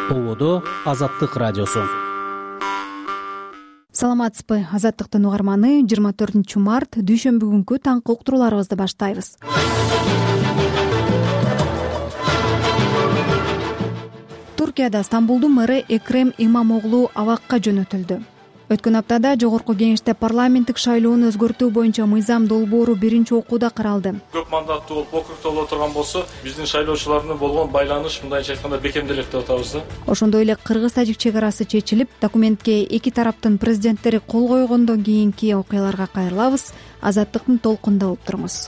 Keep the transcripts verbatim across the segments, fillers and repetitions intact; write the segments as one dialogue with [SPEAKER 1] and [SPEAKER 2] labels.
[SPEAKER 1] Ободо Азаттык радиосу.
[SPEAKER 2] Саламатсызбы, Азаттыктын угарманы. жыйырма төртүнчү март дүйшөмбү күнкү таңкы уктурууларыбызды баштайбыз. Туркияда Стамбулдун мэрі Экрем Имамоглу абакка жөнөтүлдү. Өткөн аптада жогорку кеңеште парламенттик шайлоону өзгөртүү боюнча мыйзам долбоору биринчи окууда каралды.
[SPEAKER 3] Көп мандаттуу болуп округдоло турган болсо, биздин шайлоочулар болгон байланыш мындайча айтканда бекемделет деп атабыз да.
[SPEAKER 2] Ошондой эле кыргыз-тажик чек арасы чечилип, документке эки тараптын президенттери кол койгондон кийинки окуяларга кайрылабыз. Азаттыктын толкунда болуп туруңуз.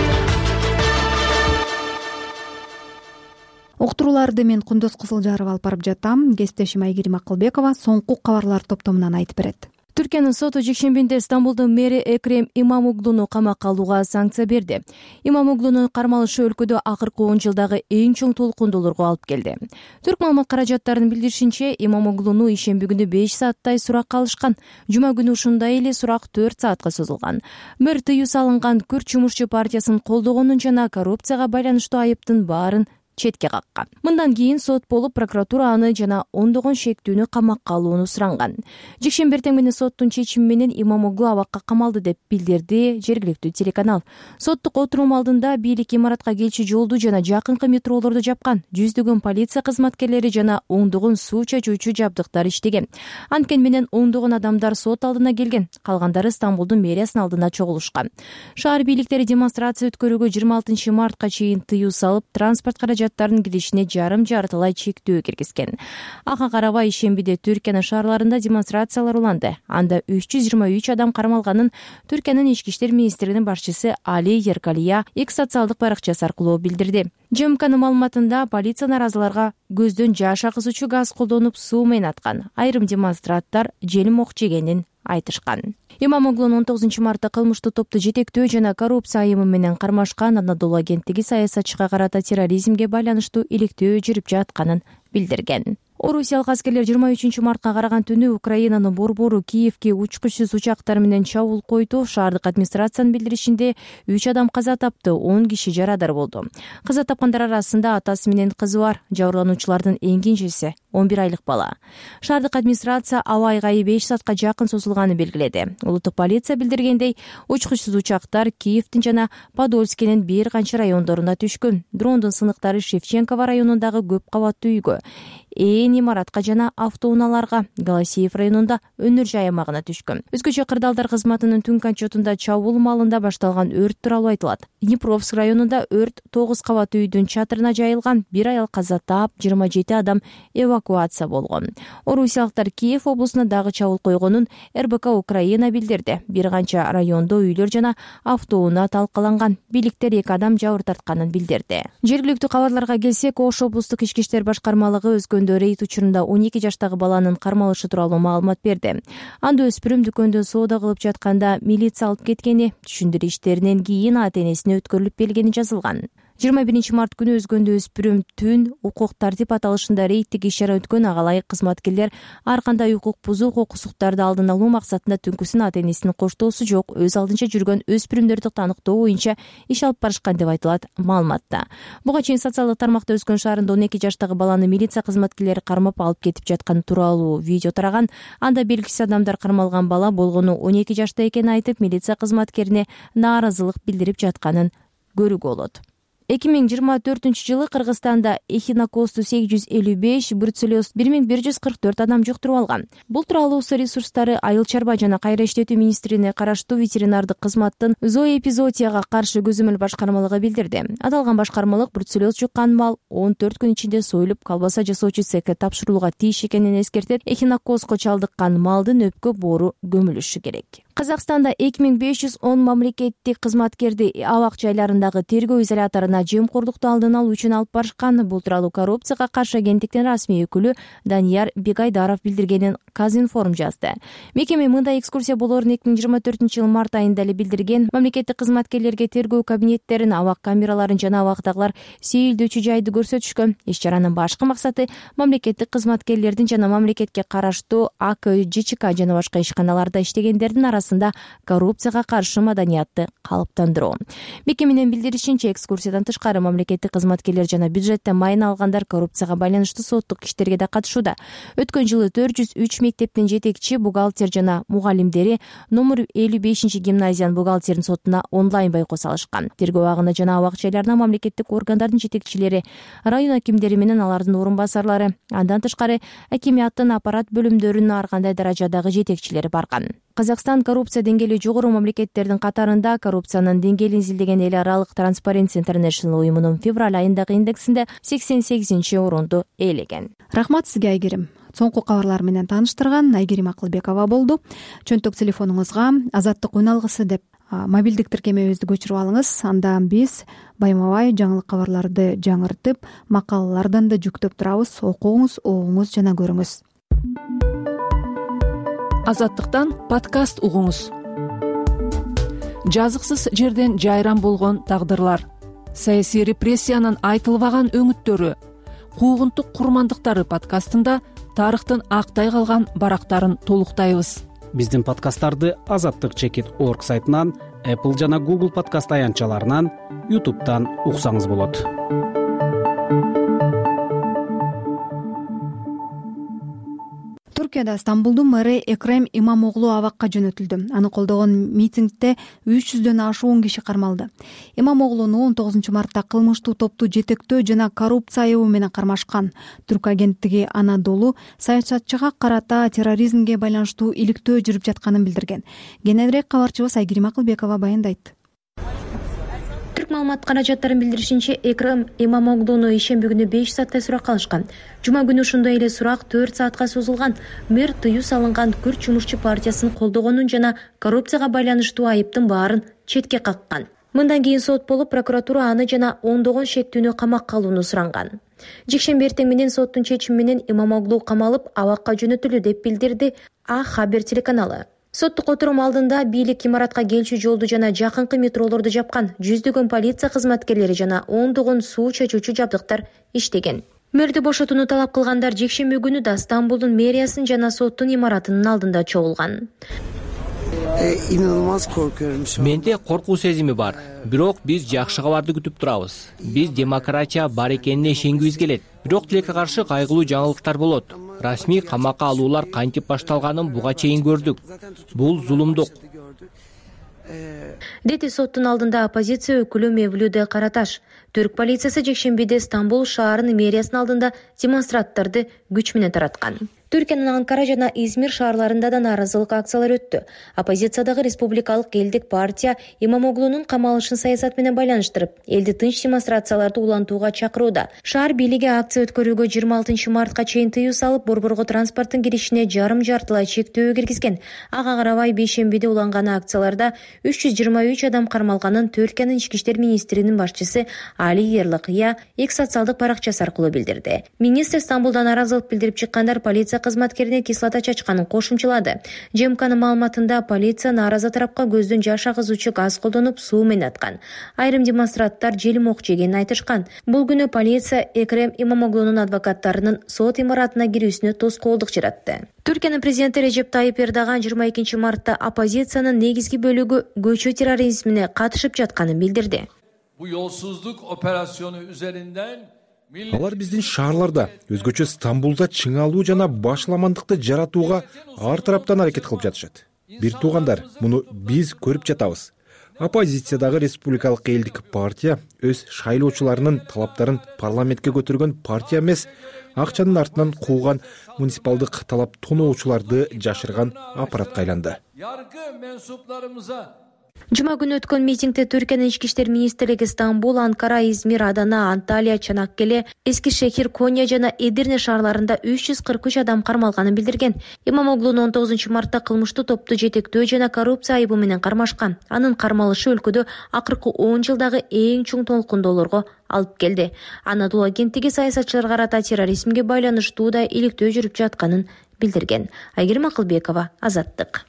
[SPEAKER 2] Уктурууларды мен Кундуз Кызылжарова алып барып жатам. Кесиптешим Айгерим Акылбекова соңку кабарлар топтомунан айтып берет.
[SPEAKER 4] Түркиянын соту жекшембиде Стамбулдун мэри Экрем Имамоглуну камакка алууга санкция берди. Имамоглунун кармалышы өлкөдө акыркы он жылдагы эң чоң толкундууларга алып келди. Түрк маалымат каражаттарынын билдиришинче, Имамоглуну ишемби күнү беш сааттай суракка алышкан. Жума күнү ушундай эле сурак төрт саатка созулган. Мэр тыюу салынган Күрд жумушчу партиясын колдогонун жана коррупцияга байланыштуу айыптын баарын четке каккан. Мындан кийин сот болуп, прокуратура аны жана ондогон шектүүнү камакка алууну суранган. Жекшемби эртең менен соттун чечими менен Имамоглу абакка камалды деп билдирди жергиликтүү телеканал. Соттук отурум алдында бийлик имаратка келчү жолду жана жакынкы метролорду жапкан. Жүздөгөн полиция кызматкерлери жана ондогон суу чачуучу жабдыктар иштеген. Анткени менен ондогон адамдар сот алдына келген. Калгандары Стамбулдун мэриясынын алдына чогулушкан. Шаар бийликтери демонстрация өткөрүүгө жыйырма алтынчы мартка чейин тыюу салып, транспорт каражаттарын киришине жарым жартылай чектөө киргизген. Ага карабай ишембиде Түркиянын шаарларында демонстрациялар уланды. Анда үч жүз жыйырма үч адам кармалганын Түркиянын ички иштер министринин башчысы Али Еркалия экс социалдык баракчасы аркылуу билдирди. ЖМКнын маалыматында полиция наразыларга көздөн жаш агызуучу газ колдонуп суу менен аткан. Айрым демонстранттар желим ок жегенин айтышкан. Имамоглунун он тогузунчу мартта кылмыштуу топту жетектөө жана коррупция айымы менен кармашкан Анадолу агенттиги саясатчыга карата терроризмге байланыштуу иликтөө жүрүп жатканын билдирген. Орусиялык аскерлер жыйырма үчүнчү мартка караган түнү Украинанын борбору Киевке учкучсуз учактар менен чабуул койду. Шаардык администрациянын билдиришинде үч адам каза тапты, он киши жарадар болду. Каза тапкандар арасында атасы менен кызы бар. Жабырлануучулардын эң кенжеси он бир айлык бала. Шаардык администрация аба айгайы беш саатка жакын созулганын белгиледи. Улуттук полиция билдиргендей, учкучсуз учактар Киевдин жана Подольскинин бир канча райондоруна түшкөн. Дрондун сыныктары Шевченково районундагы көп кабаттуу үйгө, ээн имаратка жана автоунааларга, Голосеев районунда өнөр жай аймагына түшкөн. Өзгөчө кырдаалдар кызматынын түнкү отчетунда чабуул маалында башталган өрт тууралуу айтылат. Днепровск районунда өрт тогуз кабаттуу үйдүн чатырына жайылган, бир аял каза таап, жыйырма жети адам эвакуация болгон. Орусиялыктар Киев облусуна дагы чабуул койгонун эр бэ ка Украина билдирди. Бир канча райондо үйлөр жана автоунаа талкаланган. Бийликтер эки адам жабыр тартканын билдирди. Жергиликтүү кабарларга келсек, Ош облустук ички иштер башкармалыгы өзгөндө рейд учурунда он эки жаштагы баланын кармалышы тууралуу маалымат берди. Анда өспүрүм дүкөндө соода кылып жатканда милиция алып кеткени, түшүндүрүү иштеринен кийин ата энесине өткөрүлүп келгени жазылган. жыйырма биринчи март күнү өзгөндө өспүрүм түн укук тартип аталышында рейдтик иш-чара өткөн. Агалай кызматкерлер ар кандай укук бузуу, кокусуктарды алдын алуу максатында түнкүсүн ата энесинин коштоосу жок өз алдынча жүргөн өспүрүмдөрдү таныктоо боюнча иш алып барышкан деп айтылат маалыматта. Буга чейин социалдык тармакта Өскөн шаарында он эки жаштагы баланы милиция кызматкерлери кармап алып кетип жатканы тууралуу видео тараган. Анда белгисиз адамдар кармалган бала болгону он эки жашта экенин айтып, милиция кызматкерине нааразылык билдирип жатканын көрүүгө болот. эки миң жыйырма төртүнчү жылы Кыргызстанда эхинококкту сегиз жүз элүү беш, бруцеллез бир миң бир жүз кырк төрт адам жуктуруп алган. Бул тууралуу Суу ресурстары, айыл чарба жана кайра иштетүү министрине караштуу ветеринардык кызматтын зооэпизоотияга каршы көзөмөл башкармалыгы билдирди. Аталган башкармалык бруцеллез жуккан мал он төрт күн ичинде союлуп, колбаса жасоочу цехке тапшырылууга тийиш экенин эскертет. Эхинококка чалдыккан малдын өпкө боору көмүлүшү керек. Казакстанда эки миң беш жүз он мамлекеттик кызматкерди абак жайларындагы тергөө изоляторуна жемкорлукту алдын алуу үчүн алып барышкан. Бул тууралуу коррупцияга каршы агенттиктин расмий өкүлү Данияр Бегайдаров билдиргенин Казинформ жазды. Мекеме мындай экскурсия болоорун эки миң жыйырма төртүнчү жыл март айында эле билдирген. Мамлекеттик кызматкерлерге тергөө кабинеттерин, абак камераларын жана абактагылар сейилдөөчү жайды көрсөтүшкөн. Иш-чаранын башкы максаты мамлекеттик кызматкерлердин жана мамлекетке караштуу А К Ж Ч К жана башка ишканаларда иштегендердин арасында коррупцияга каршы маданиятты калыптандыруу. Мекеменин билдиришинче, экскурсиядан тышкары мамлекеттик кызматкерлер жана бюджеттен майын алгандар коррупцияга байланыштуу соттук иштерге да катышууда. Өткөн жылы төрт жүз үч мектептин жетекчи, бухгалтер жана мугалимдери номер элүү бешинчи гимназиянын бухгалтерин сотуна онлайн байкоо салышкан. Тергөө абагында жана абак айларына мамлекеттик органдардын жетекчилери, район акимдери менен алардын орун басарлары, андан тышкары акимияттын аппарат бөлүмдөрүнүн ар кандай даражадагы жетекчилери барган. Казакстан коррупция деңгээли жогору мамлекеттердин катарында. Коррупциянын деңгээлин изилдеген эл аралык Transparency International уюмунун февраль айындагы индексинде сексен сегизинчи орунду ээлеген.
[SPEAKER 2] Рахмат сизге, Айгерим. Соңку кабарлар менен тааныштырган Айгерим Акылбекова болду. Чөнтөк телефонуңузга Азаттык уналгысы деп мобилдик тиркемебизди көчүрүп алыңыз. Анда биз байма-бай жаңылык кабарларды жаңыртып, макалалардан да жүктөп турабыз. Окуңуз, угуңуз жана көрүңүз.
[SPEAKER 5] Азаттыктан подкаст угуңуз. Жазыксыз жерден жайран болгон тагдырлар, саясий репрессиянын айтылбаган өңүттөрү, куугунтук курмандыктары подкастында тарыхтын актай калган барактарын толуктайбыз.
[SPEAKER 1] Биздин подкасттарды азаттык чекит точка орг сайтынан, Apple жана Google подкаст аянтчаларынан, YouTube'дан уксаңыз болот.
[SPEAKER 2] Түркияда Стамбулдун мэри Экрем Имамоглу абакка жөнөтүлдү. Аны колдогон митингде үч жүздөн ашуун киши кармалды. Имамоглуну он тогузунчу мартта кылмыштуу топту жетектөө жана коррупция айыбы менен кармашкан. Түрк агенттиги Анадолу саясатчыга карата терроризмге байланыштуу иликтөө жүрүп жатканын билдирген. Кененирээк кабарчыбыз Айгерим Акылбекова баяндайт.
[SPEAKER 6] Түрк маалымат каражаттарын билдиришинче, Экрем Имамоглуну ишемби күнү беш сааттай суракка алышкан. Жума күнү ошондой эле сурак төрт саатка созулган. Мэр тыюу салынган Күрд жумушчу партиясын колдогонун жана коррупцияга байланыштуу айыптын баарын четке каккан. Мындан кийин сот болуп, прокуратура аны жана ондогон шектүүнү камакка алууну суранган. Жекшемби эртең менен соттун чечими менен Имамоглу камалып, абакка жөнөтүлдү деп билдирди А Хабер телеканалы. Соттук отурум алдында бийлик имаратка келчү жолду жана жакынкы метролорду жапкан. Жүздөгөн полиция кызматкерлери жана ондогон суу чачуучу жабдыктар иштеген. Мэрди бошотууну талап кылгандар жекшемби күнү да Стамбулдун мэриясын жана соттун имаратынын алдында чогулган.
[SPEAKER 7] Менде коркуу сезими бар. Бирок биз жакшы кабарды күтүп турабыз. Биз демократия бар экенине ишенгибиз келет. Бирок тилекке каршы кайгылуу жаңылыктар болот. Расмий камакка алуулар кантип башталганын буга чейин көрдүк. Бул зулумдук.
[SPEAKER 6] Дети соттун алдында оппозиция өкүлү Мевлюде Караташ. Түрк полициясы жекшембиде Стамбул шаарынын мэриясынын алдында демонстранттарды күч менен тараткан. Түркиянын Анкара жана Измир шаарларында да нааразылык акциялары өттү. Оппозициядагы Республикалык элдик партия Имамоглунун камалышын саясат менен байланыштырып, элди тынч демонстрацияларды улантууга чакырууда. Шаар бийлиги акция өткөрүүгө жыйырма алтынчы мартка чейин тыюу салып, борборго транспорттун киришине жарым жартылай чектөө киргизген. Ага карабай бейшембиде уланган акцияларда үч жүз жыйырма үч адам кармалганын Түркиянын ички иштер министринин башчысы Али Ерлыкыя X социалдык баракчасы аркылуу билдирди. Министр Стамбулдан нааразылык билдирип чыккандар полиция кызматкерине кислота чачканын кошумчалады. ЖМКнын маалыматында полиция нааразы тарапка көздөн жаш агызуучу газ колдонуп, суу менен аткан. Айрым демонстранттар желим ок жегенин айтышкан. Бул күнү полиция Экрем Имамоглунун адвокаттарынын сот имаратына кирүүсүнө тоскоолдук жаратты. Түркиянын президенти Режеп Тайип Эрдоган жыйырма экинчи мартта оппозициянын негизги бөлүгү көчө терроризмине катышып жатканын билдирди.
[SPEAKER 8] Bu yolsuzluk operasyonu üzerinden
[SPEAKER 9] алар биздин шаарларда, өзгөчө Стамбулда чыңалуу жана башламандыкты жаратууга ар тараптан аракет кылып жатышат. Бир туугандар, муну биз көрүп жатабыз. Оппозициядагы Республикалык элдик партия өз шайлоочуларынын талаптарын парламентке көтөргөн партия эмес, акчанын артынан кууган муниципалдык талап тоноочуларды жашырган аппаратка айланды.
[SPEAKER 8] yargı mensuplarımıza
[SPEAKER 6] Жума күнү өткөн митингде Түркиянын ички иштер министрлиги Стамбул, Анкара, Измир, Адана, Анталия, Чанаккеле, Эски шехир, Коня жана Эдирне шаарларында үч жүз кырк үч адам кармалганын билдирген. Имамоглуну он тогузунчу мартта кылмыштуу топту жетектөө жана коррупция айыбы менен кармашкан. Анын кармалышы өлкөдө акыркы он жылдагы эң чоң толкундоолорго алып келди. Анадолу агенттиги саясатчыларга карата терроризмге байланыштуу да иликтөө жүрүп жатканын билдирген. Айгерим Акылбекова, Азаттык.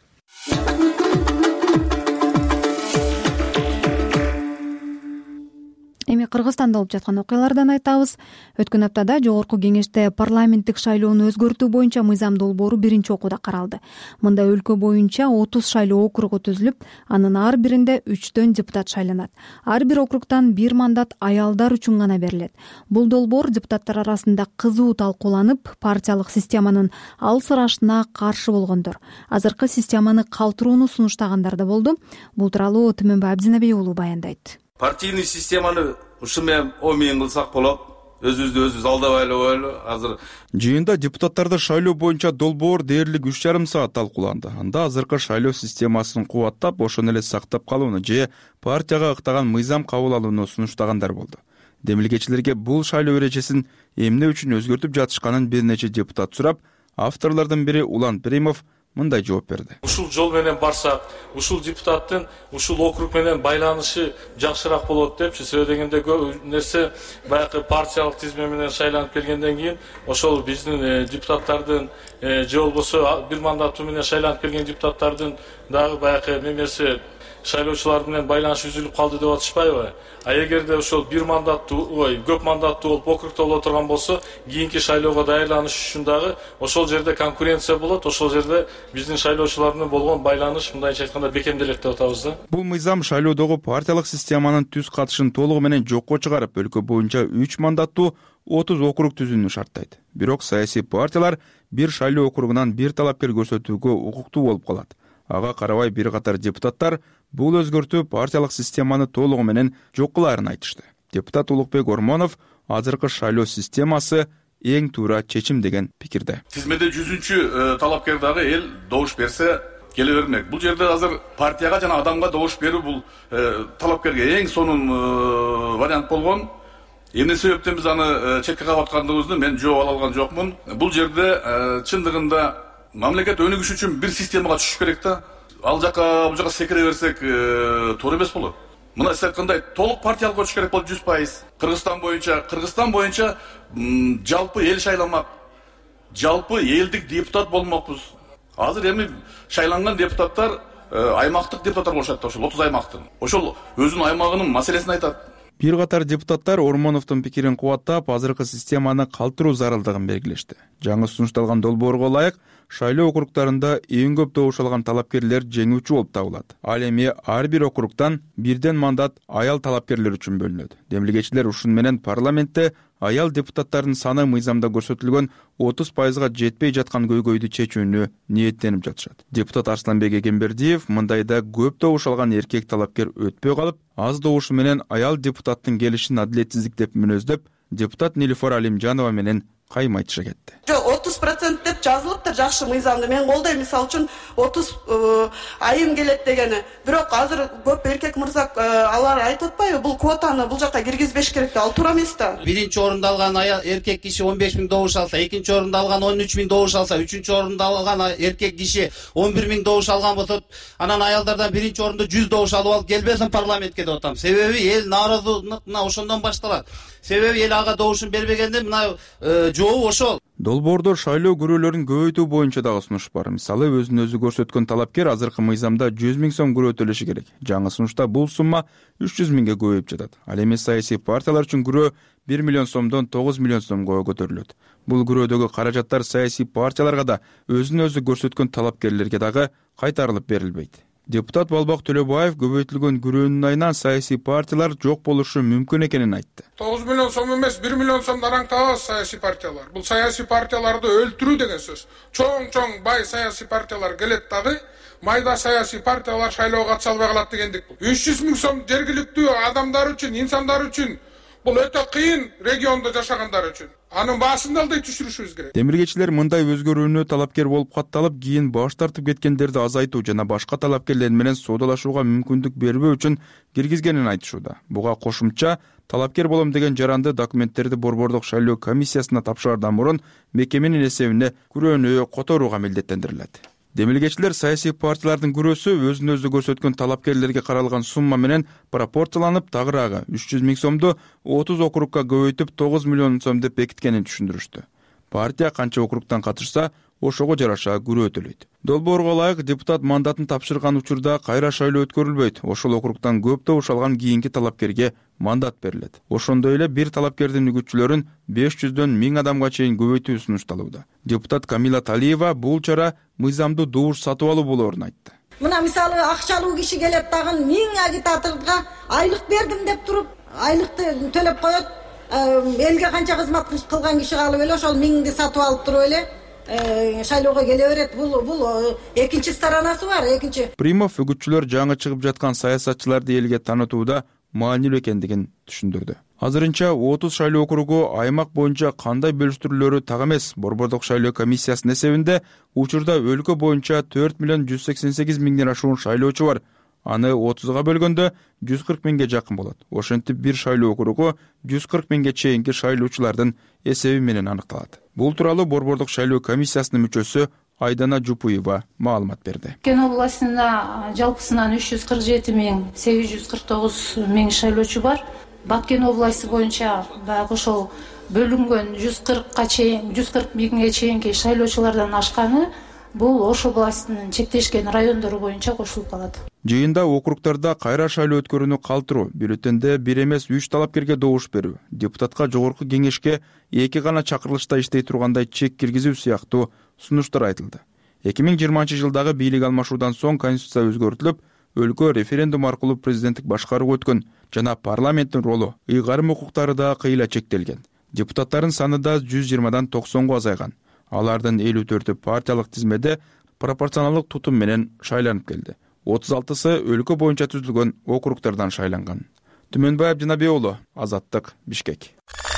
[SPEAKER 2] эми Кыргызстанда болуп жаткан окуялардан айтабыз. Өткөн аптада жогорку кеңеште парламенттик шайлоону өзгөртүү боюнча мыйзам долбоору биринчи окууда каралды. Мында өлкө боюнча отуз шайлоо округу түзүлүп, анын ар биринде үчтөн депутат шайланат. Ар бир округтан бир мандат аялдар үчүн гана берилет. Бул долбоор депутаттар арасында кызуу талкууланып, партиялык системанын алсырашына каршы болгондор, азыркы системаны калтырууну сунуштагандар да болду. Бул тууралуу Түмөнбай Абдинабей уулу баяндайт.
[SPEAKER 10] Партийный системаны ушу менен омен кылсак болот. Өзүбүздү өзүбүз алдабай эле азыр.
[SPEAKER 11] Жыйында депутаттарды шайлоо боюнча долбоор дээрлик үч жарым саат талкууланды. Анда азыркы шайлоо системасын кубаттап, ошону эле сактап калууну же партияга ыктаган мыйзам кабыл алууну сунуштагандар болду. Демилгечилерге бул шайлоо эрежесин эмне үчүн өзгөртүп жатышканын бир нече депутат сурап, авторлордун бири Улан Перимов мындай жооп берди.
[SPEAKER 3] Ушул жол менен барсак, ушул депутаттын ушул округ менен байланышы жакшыраак болот депчи. Себеби дегенде көп нерсе баягы партиялык тизме менен шайланып келгенден кийин ошол биздин депутаттардын же болбосо бир мандаты менен шайланып келген депутаттардын дагы баягы немеси шайлоочулар менен байланыш үзүлүп калды деп атышпайбы? А эгерде ошол бир мандаттуу, ой, көп мандаттуу болуп округда боло турган болсо, кийинки шайлоого даярланыш үчүн дагы ошол жерде конкуренция болот, ошол жерде биздин шайлоочулар менен болгон байланыш мындайча айтканда бекемделет деп атабыз да.
[SPEAKER 11] Бул мыйзам шайлоодогу партиялык системанын түз катышын толугу менен жокко чыгарып, өлкө боюнча үч мандаттуу отуз округ түзүүнү шарттайт. Бирок саясий партиялар бир шайлоо округунан бир талапкер көрсөтүүгө укуктуу болуп калат. Ага карабай бир катар депутаттар бул өзгөртүү партиялык системаны толугу менен жок кылаарын айтышты. Депутат Улукбек Ормонов азыркы шайлоо системасы эң туура чечим деген пикирде.
[SPEAKER 10] Тизмеде жүзүнчү талапкер дагы эл добуш берсе келе бермек. Бул жерде азыр партияга жана адамга добуш берүү бул талапкерге эң сонун вариант болгон. Эмне себептен биз аны четке кагып аткандыгыбызды мен жооп ала алган жокмун. Бул жерде чындыгында мамлекет өнүгүш үчүн бир системага түшүш керек да. Ал жака бул жака секире берсек туура эмес болот. Мына сиз айткандай толук партиялык өтүш керек болот жүз пайыз. Кыргызстан боюнча, Кыргызстан боюнча жалпы эл шайламак. Жалпы элдик депутат болмокпуз. Азыр эми шайланган депутаттар аймактык депутаттар болушат да, ошол отуз аймактын. Ошол өзүнүн аймагынын маселесин айтат.
[SPEAKER 11] Бир катар депутаттар Ормоновдун пикирин кубаттап, азыркы системаны калтыруу зарылдыгын белгилешти. Жаңы сунушталган долбоорго ылайык шайлоо округдарында эң көп добуш алган талапкерлер жеңүүчү болуп табылат. Ал эми ар бир округдан бирден мандат аял талапкерлер үчүн бөлүнөт. Демилгечилер ушун менен парламентте аял депутаттардын саны мыйзамда көрсөтүлгөн отуз пайызга жетпей жаткан көйгөйдү чечүүнү ниеттенип жатышат. Депутат Арсланбек Эгембердиев мындайда көп добуш алган эркек талапкер өтпөй калып, аз добушу менен аял депутаттын келишин адилетсиздик деп мүнөздөп, депутат Нилифар Алимжанова менен кайым айтыша кетти.
[SPEAKER 12] Жок, отуз процент деп жазылыптыр, жакшы мыйзамды мен колдойм. Мисалы үчүн отуз айым келет дегени. Бирок азыр көп эркек мырза алар айтып атпайбы? Бул квотаны бул жака киргизбеш керек да, ал туура эмес да.
[SPEAKER 13] Биринчи орунда алган аял эркек киши он беш миң добуш алса, экинчи орунда алган он үч миң добуш алса, үчүнчү орунда алган эркек киши он бир миң добуш алган болсо, анан аялдардан биринчи орунда жүз добуш алып алып келбесин парламентке деп атам. Себеби эл нааразылык мына ошондон башталат. Себеби эл ага добушун бербегенде мына жообу ошол.
[SPEAKER 11] Долбоордо шайлоо күрөөлөрүн көбөйтүү боюнча дагы сунуш бар. Мисалы, өзүн өзү көрсөткөн талапкер азыркы мыйзамда жүз миң сом күрөө төлөшү керек. Жаңы сунушта бул сумма үч жүз миңге көбөйүп жатат. Ал эми саясий партиялар үчүн күрөө бир миллион сомдон тогуз миллион сомго көтөрүлөт. Бул күрөөдөгү каражаттар саясий партияларга да, өзүн өзү көрсөткөн талапкерлерге дагы кайтарылып берилбейт. Депутат Балбак Төлөбаев көбөйтүлгөн күрөөнүн айынан саясий партиялар жок болушу мүмкүн экенин айтты.
[SPEAKER 14] тогуз миллион сом эмес, бир миллион сомдон араңтабыз саясий партиялар. Бул саясий партияларды өлтүрүү деген сөз. Чоң-чоң бай саясий партиялар келет дагы, майда саясий партиялар шайлоого катыша албай калат дегендик. үч жүз миң сом жергиликтүү адамдар үчүн, инсандар үчүн бул өтө кыйын региондо жашагандар үчүн. Анын баасын да алдай түшүрүшүбүз керек.
[SPEAKER 11] Демиргечилер мындай өзгөрүүнү талапкер болуп катталып, кийин баш тартып кеткендерди азайтуу жана башка талапкерлер менен соодалашууга мүмкүндүк бербөө үчүн киргизгенин айтышууда. Буга кошумча талапкер болом деген жаранды документтерди Борбордук шайлоо комиссиясына тапшырардан мурун мекеменин эсебине күрөөнү которууга милдеттендирилет. Демилгечилер саясий партиялардын күрөөсү өзүн өзү көрсөткөн талапкерлерге каралган сумма менен пропорцияланып, тагыраагы үч жүз миң сомду отуз округга көбөйтүп тогуз миллион сом деп бекиткенин түшүндүрүштү. Партия канча округтан катышса, ошого жараша күрөөтөлөйт. Долбоорго ылайык депутат мандатын тапшырган учурда кайра шайлоо өткөрүлбөйт. Ошол округтан көп добуш алган кийинки талапкерге мандат берилет. Ошондой эле бир талапкердин үгүтчүлөрүн беш жүздөн миң адамга чейин көбөйтүү сунушталууда. Депутат Камила Талиева бул чара мыйзамдуу добуш сатып алуу болоорун айтты.
[SPEAKER 15] Мына мисалы акчалуу киши келет дагы миң агитаторго айлык бердим деп туруп, айлыкты төлөп коет. Элге канча кызмат кылган киши калып эле ошол миңди сатып алып туруп эле шайлоого келе берет. Бул бул экинчи сторонасы бар, экинчи.
[SPEAKER 11] Примов үгүтчүлөр жаңы чыгып жаткан саясатчыларды элге таанытууда маанилүү экендигин түшүндүрдү. Азырынча отуз шайлоо округу аймак боюнча кандай бөлүштүрүлөрү так эмес. Борбордук шайлоо комиссиясынын эсебинде учурда өлкө боюнча төрт миллион жүз сексен сегиз миңден ашуун шайлоочу бар. Аны отузга бөлгөндө жүз кырк миңге жакын болот. Ошентип бир шайлоо округу жүз кырк миңге чейинки шайлоочулардын эсеби менен аныкталат. Бул тууралуу Борбордук шайлоо комиссиясынын мүчөсү Айдана Жупуева маалымат берди.
[SPEAKER 16] Кен областында жалпысынан үч жүз кырк жети миң сегиз жүз кырк тогуз миң шайлоочу бар. Баткен областы боюнча баягы ошол бөлүнгөн жүз кыркка чейин, жүз кырк миңге чейинки шайлоочулардан ашканы бул Ош областынын чектешкен райондору боюнча кошулуп калат.
[SPEAKER 11] Жыйында округдарда кайра шайлоо өткөрүүнү калтыруу, бюллетенде бир эмес үч талапкерге добуш берүү, депутатка жогорку кеңешке эки гана чакырылышта иштей тургандай чек киргизүү сыяктуу сунуштар айтылды. эки миң жыйырманчы жылдагы бийлик алмашуудан соң конституция өзгөртүлүп, өлкө референдум аркылуу президенттик башкарууга өткөн жана парламенттин ролу, ыйгарым укуктары да кыйла чектелген. Депутаттардын саны да жүз жыйырмадан токсонго азайган. Алардын элүү төртү партиялык тизмеде пропорционалдык тутум менен шайланып келди. отуз алтысы өлкө боюнча түзүлгөн округдардан шайланган. Түмөнбай Абдинабек уулу, Азаттык, Бишкек.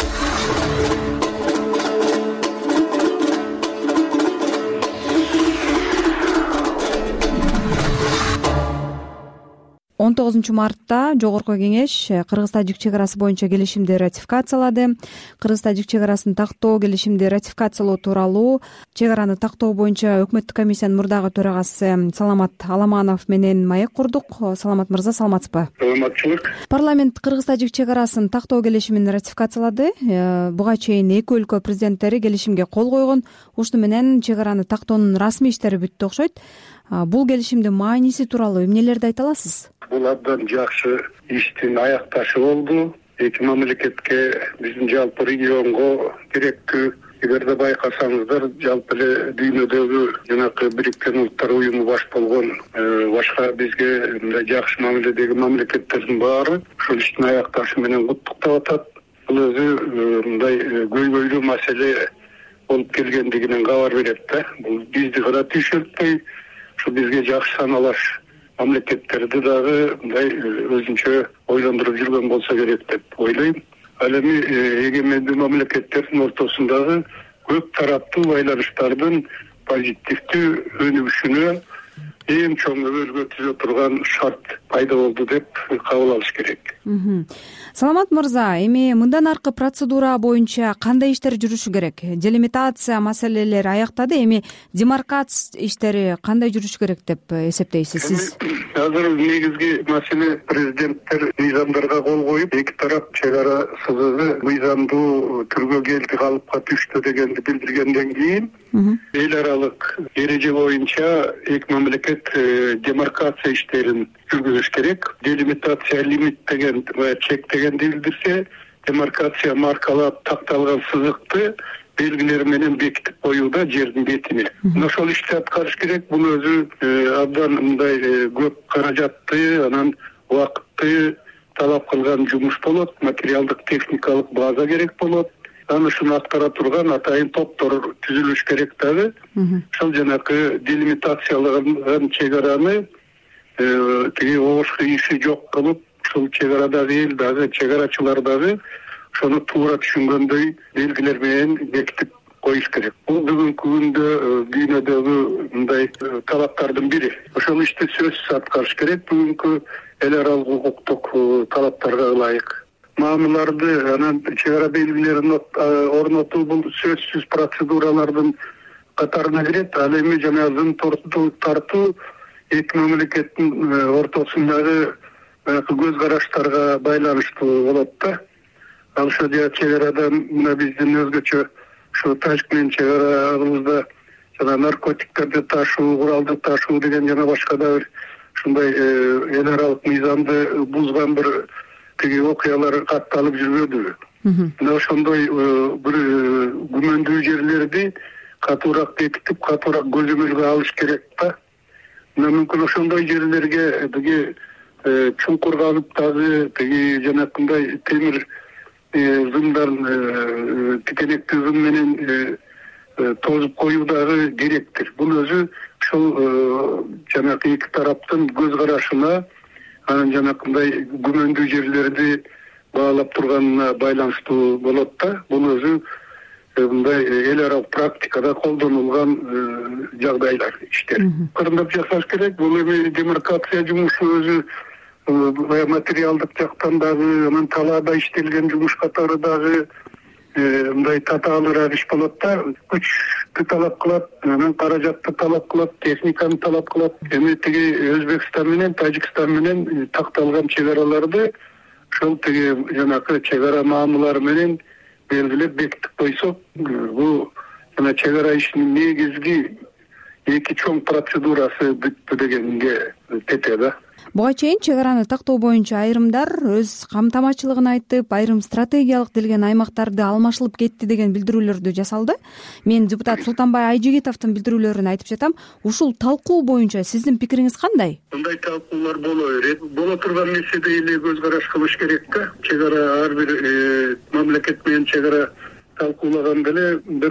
[SPEAKER 2] он тогузунчу мартта жогорку кеңеш Кыргыз-Тажик чек арасы боюнча келишимди ратификациялады. Кыргыз-Тажик чек арасын тактоо келишимди ратификациялоо тууралуу чек араны тактоо боюнча өкмөттүк комиссиянын мурдагы төрагасы Саламат Аламанов менен маек курдук. Саламат мырза, саламатсызбы?
[SPEAKER 17] Саламатчылык.
[SPEAKER 2] Парламент Кыргыз-Тажик чек арасын тактоо келишимин ратификациялады. Буга чейин эки өлкө президенттери келишимге кол койгон. Ушуну менен чек араны тактоонун расмий иштери бүттү окшойт. Бул келишимдин мааниси тууралуу эмнелерди айта аласыз?
[SPEAKER 17] Бул абдан жакшы иштин аякташы болду. Эки мамлекетке, биздин жалпы регионго керектүү. Эгерде байкасаңыздар, жалпы эле дүйнөдөгү жанакы Бириккен Улуттар уюму баш болгон башка бизге мындай жакшы мамиледеги мамлекеттердин баары ушул иштин аякташы менен куттуктап атат. Бул өзү мындай көйгөйлүү маселе болуп келгендигинен кабар берет да. Бул бизди гана түйшөлтпөй, ушу бизге жакшы саналаш мамлекеттерди дагы мындай өзүнчө ойлондуруп жүргөн болсо керек деп ойлойм. Ал эми эгемендүү мамлекеттердин ортосундагы көп тараптуу байланыштардын позитивдүү өнүгүшүнө эң чоң өбөлгө түзө турган шарт пайда болду деп кабыл алыш керек.
[SPEAKER 2] Саламат мырза, эми мындан аркы процедура боюнча кандай иштер жүрүшү керек? Делимитация маселелери аяктады, эми демаркация иштери кандай жүрүшү керек деп эсептейсиз сиз?
[SPEAKER 17] Азыр негизги маселе президенттер мыйзамдарга кол коюп, эки тарап чек ара сызыгы мыйзамдуу түргө келди, калыпка түштү дегенди билдиргенден кийин эл аралык эреже боюнча эки мамлекет демаркация иштерин жүргүзүш керек. Делимитация лимит деген чек дегенди билдирсе, демаркация маркалап такталган сызыкты белгилери менен бекитип коюуда жердин бетине. Ошол ишти аткарыш керек. Бул өзү абдан мындай көп каражатты, анан убакытты талап кылган жумуш болот. Материалдык техникалык база керек болот. Анан ушуну аткара турган атайын топтор түзүлүш керек дагы. Ошол жанакы делимитацияланган чек араны тиги обошко иши жок кылып, ушул чек арадагы эл дагы, чек арачылар дагы ошону туура түшүнгөндөй белгилер менен бекитип коюш керек. Бул бүгүнкү күндө дүйнөдөгү мындай талаптардын бири. Ошол ишти сөзсүз аткарыш керек бүгүнкү эл аралык укуктук талаптарга ылайык. Маамыларды, анан чек ара белгилерин орнотуу бул сөзсүз процедуралардын катарына кирет. Ал эми жанагы тартуу эки мамлекеттин ортосундагы көз караштарга байланыштуу болот да. Ал ошо чек арада мына биздин өзгөчө ушу Тажик менен чек арабызда жана наркотиктерди ташуу, куралды ташуу деген жана башка да бир ушундай эл аралык мыйзамды бузган бир тиги окуялар катталып жүрбөдүбү? Мына ошондой бир күмөндүү жерлерди катуураак бекитип, катуураак көзөмөлгө алыш керек да. Мына мүмкүн ошондой жерлерге тиги чуңкур казып дагы тиги жанакындай темир зымдар, тикенектүү зым менен тозуп коюу дагы керектир. Бул өзү ушул жанакы эки тараптын көз карашына, анан жанакындай күмөндүү жерлерди баалап турганына байланыштуу болот да. Бул өзү мындай эл аралык практикада колдонулган жагдайлар, иштер. Кырындап жасаш керек. Бул эми демаркация жумушу өзү материалдык жактан дагы, анан талаада иштелген жумуш катары дагы мындай татаалуураак иш болот да. Күчтү талап кылат, анан каражатты талап кылат, техниканы талап кылат. Эми тиги Өзбекстан менен Тажикстан менен такталган чек араларды ошол тиги жанакы чек ара маамылары менен белгилеп бекитип койсок, бул жана чек ара ишинин негизги эки чоң процедурасы бүттү дегенге тете да.
[SPEAKER 2] Буга чейин чек араны тактоо боюнча айрымдар өз камтамачылыгын айтып, айрым стратегиялык делген аймактарды алмашылып кетти деген билдирүүлөрдү жасалды. Мен депутат Султанбай Айжигитовдун билдирүүлөрүн айтып жатам. Ушул талкуу боюнча сиздин пикириңиз кандай?
[SPEAKER 17] Мындай талкуулар боло берет. Боло турган нерседе эле көз караш кылыш керек да. Чек ара ар бир мамлекет менен чек ара талкуулаганда эле бир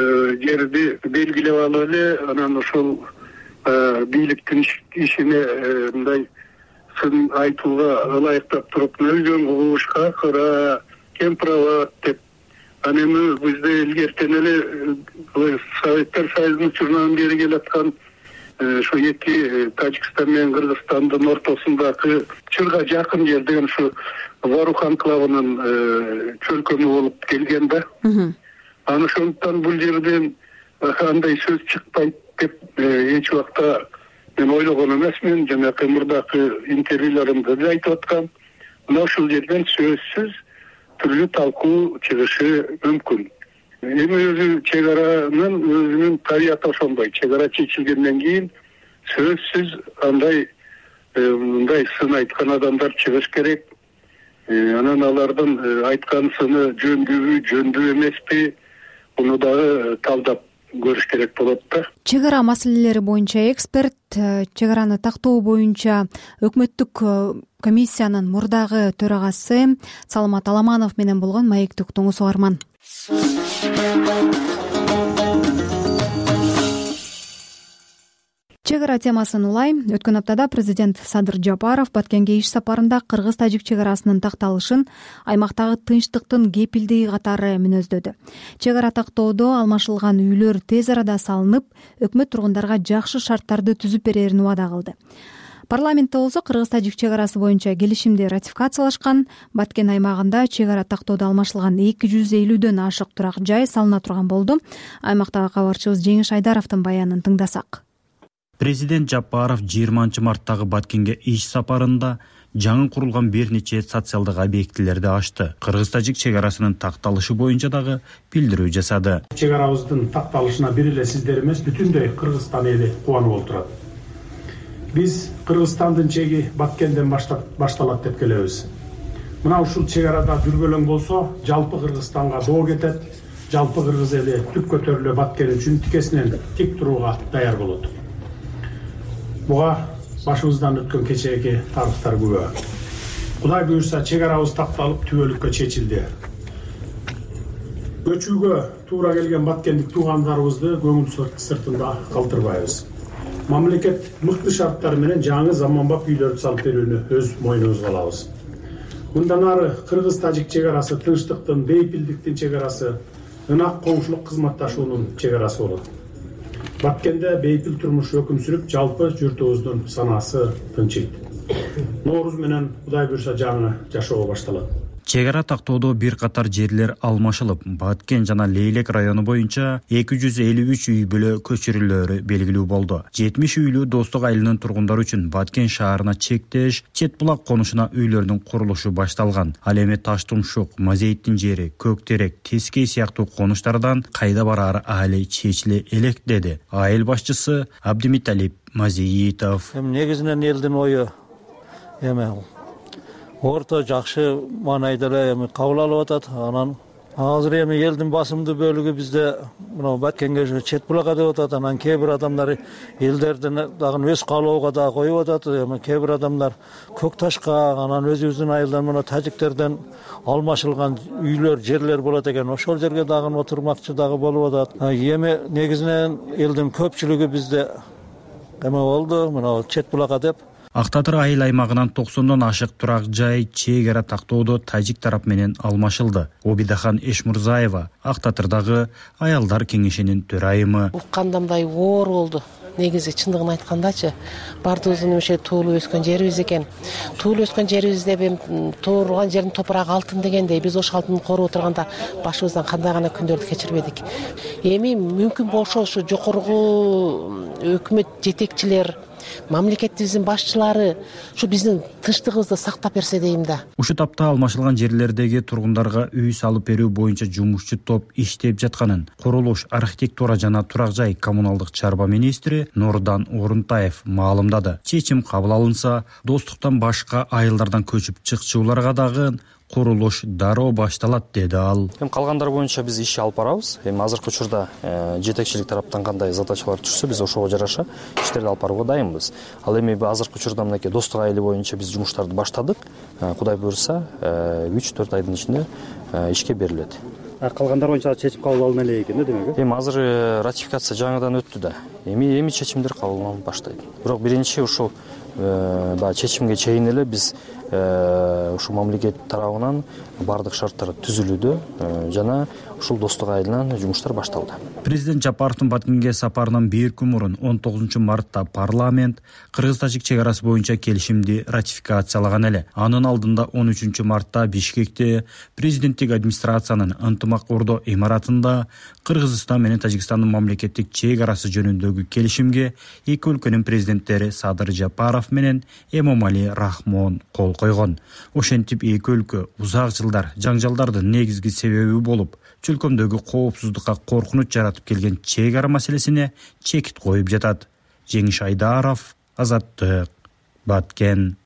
[SPEAKER 17] жерди белгилеп алып эле, анан ошол бийликтин ишине мындай сын айтууга ылайыктап туруп, өзүң угушка кыра, кем права деп. Анан эми бизде илгертен эле Советтер Союзунун учурунан бери келаткан ошо эки Тажикстан менен Кыргызстандын ортосундагы чырга жакын жер деген ушу Варух анклавынын чөлкөмү болуп келген да. Анан ошондуктан бул жерден андай сөз чыкпайт деп эч убакта мен ойлогон эмесмин. Жанакы мурдакы интервьюларымда да айтып аткам. Мына ушул жерден сөзсүз түрлүү талкуу чыгышы мүмкүн. Эми өзү чек аранын өзүнүн табияты ошондой. Чек ара чечилгенден кийин сөзсүз андай мындай сын айткан адамдар чыгыш керек. Анан алардын айткан сыны жөндүүбү, жөндүү эмеспи, муну дагы талдап көрүш керек болот да.
[SPEAKER 2] Чек ара маселелери боюнча эксперт, чек араны тактоо боюнча өкмөттүк комиссиянын мурдагы төрагасы Саламат Аламанов менен болгон маектик тоңуз угарман. Чек ара темасын улай. Өткөн аптада президент Садыр Жапаров Баткенге иш сапарында кыргыз-тажик чек арасынын такталышын аймактагы тынчтыктын кепилдиги катары мүнөздөдү. Чек ара тактоодо алмашылган үйлөр тез арада салынып, өкмөт тургундарга жакшы шарттарды түзүп берерин убада кылды. Парламентте болсо кыргыз-тажик чек арасы боюнча келишимди ратификациялашкан. Баткен аймагында чек ара тактоодо алмашылган эки жүз элүүдөн ашык турак жай салына турган болду. Аймактагы кабарчыбыз Жеңиш Айдаровдун баянын тыңдасак.
[SPEAKER 18] Президент Жапаров жыйырманчы марттагы Баткенге иш сапарында жаңы курулган бир нече социалдык объектилерди ачты. Кыргыз-тажик чек арасынын такталышы боюнча дагы билдирүү жасады.
[SPEAKER 19] Чек арабыздын такталышына бир эле сиздер эмес, бүтүндөй Кыргызстан эли кубанып олтурат. Биз Кыргызстандын чеги Баткенден башталат деп келебиз. Мына ушул чек арада дүрбөлөң болсо, жалпы Кыргызстанга доо кетет. Жалпы кыргыз эли түп көтөрүлө Баткен үчүн тикесинен тик турууга даяр болот. Буга башыбыздан өткөн кечээки тарыхтар күбө. Кудай буйрса чек арабыз такталып түбөлүккө чечилди. Көчүүгө туура келген баткендик туугандарыбызды көңүл сыртында калтырбайбыз. Мамлекет мыкты шарттар менен жаңы заманбап үйлөрдү салып берүүнү өз мойнубузга алабыз. Мындан ары кыргыз-тажик чек арасы тынчтыктын, бейпилдиктин чек арасы, ынак коңшулук кызматташуунун чек арасы болот. Баткенде бейпил турмуш өкүм сүрүп, жалпы журтубуздун санаасы тынчыйт. Нооруз менен Кудай буйрса жаңы жашоо башталат.
[SPEAKER 18] чек ара тактоодо бир катар жерлер алмашылып, Баткен жана Лейлек району боюнча эки жүз элүү үч үй бүлө көчүрүлөөрү белгилүү болду. жетимиш үйлүү Достук айылынын тургундары үчүн Баткен шаарына чектеш, Чет булак конушуна үйлөрдүн курулушу башталган. Ал эми Таштумшук, Мазейиттин жери, Көктерек, Тескей сыяктуу конуштардан кайда бараары али чечиле элек, деди айыл башчысы Абдимиталип Мазиитов.
[SPEAKER 20] Негизинен элдин ою эме орто жакшы маанайда эле эми кабыл алып атат. Анан азыр эми элдин басымдуу бөлүгү бизде мына Баткенге Чет булакка деп атат. Анан кээ бир адамдар элдердин дагы өз каалоого да коюп атат. Эми кээ бир адамдар Көк Ташка, анан өзүбүздүн айылдан мына тажиктерден алмашылган үйлөр, жерлер болот экен. Ошол жерге дагы отурмакчы дагы болуп атат. Эми негизинен элдин көпчүлүгү бизде эме болду, мына Чет булакка деп.
[SPEAKER 18] Ак Татыр айыл аймагынан токсондон ашык турак жай чек ара тактоодо тажик тарап менен алмашылды. Обидахан Эшмурзаева Ак Татырдагы аялдар кеңешинин төрайымы.
[SPEAKER 21] Уккандамдай оор болду. Негизи чындыгын айткандачы, бардыгыбыздын ошо туулуп өскөн жерибиз экен. Туулуп өскөн жерибизде тууруган жердин топурагы алтын дегендей, биз ошол алтынды коруп отурганда башыбыздан кандай гана күндөрдү кечирбедик. Эми мүмкүн болсо ушу жогорку өкмөт жетекчилер, мамлекетибиздин башчылары ушу биздин тынчтыгыбызды сактап берсе дейм да.
[SPEAKER 18] Ушу тапта алмашылган жерлердеги тургундарга үй салып берүү боюнча жумушчу топ иштеп жатканын курулуш, архитектура жана турак жай коммуналдык чарба министри Нурдан Орунтаев маалымдады. Чечим кабыл алынса, Достуктан башка айылдардан көчүп чыкчуларга дагы курулуш дароо башталат, деди ал.
[SPEAKER 22] Эми калгандар боюнча биз иш алып барабыз. Эми азыркы учурда жетекчилик тараптан кандай задачалар түшсө, биз ошого жараша иштерди алып барууга дайынбыз. Ал эми азыркы учурда мынакей Достук айылы боюнча биз жумуштарды баштадык. Кудай буйрса, үч төрт айдын ичинде ишке берилет.
[SPEAKER 18] Калгандар боюнча чечим кабыл алына элек экен да, демек.
[SPEAKER 22] Эми азыр ратификация жаңыдан өттү да. Эми эми чечимдер кабыл алынып баштайт. Бирок биринчи ушул баягы чечимге чейин эле биз ушул мамлекет тарабынан бардык шарттар түзүлүүдө жана ушул Достук айылынан жумуштар башталды.
[SPEAKER 18] Президент Жапаровдун Баткенге сапарынан бир күн мурун он тогузунчу мартта парламент кыргыз-тажик чек арасы боюнча келишимди ратификациялаган эле. Анын алдында он үчүнчү мартта Бишкекте президенттик администрациянын ынтымак ордо имаратында Кыргызстан менен Тажикстандын мамлекеттик чек арасы жөнүндөгү келишимге эки өлкөнүн президенттери Садыр Жапаров менен Эмомали Рахмон кол койгон. Ошентип эки өлкө узак жылдар жаңжалдардын негизги себеби болуп, чөлкөмдөгү коопсуздукка коркунуч жаратып келген чек ара маселесине чекит коюп жатат. Жеңиш Айдаров, Азаттык, Баткен.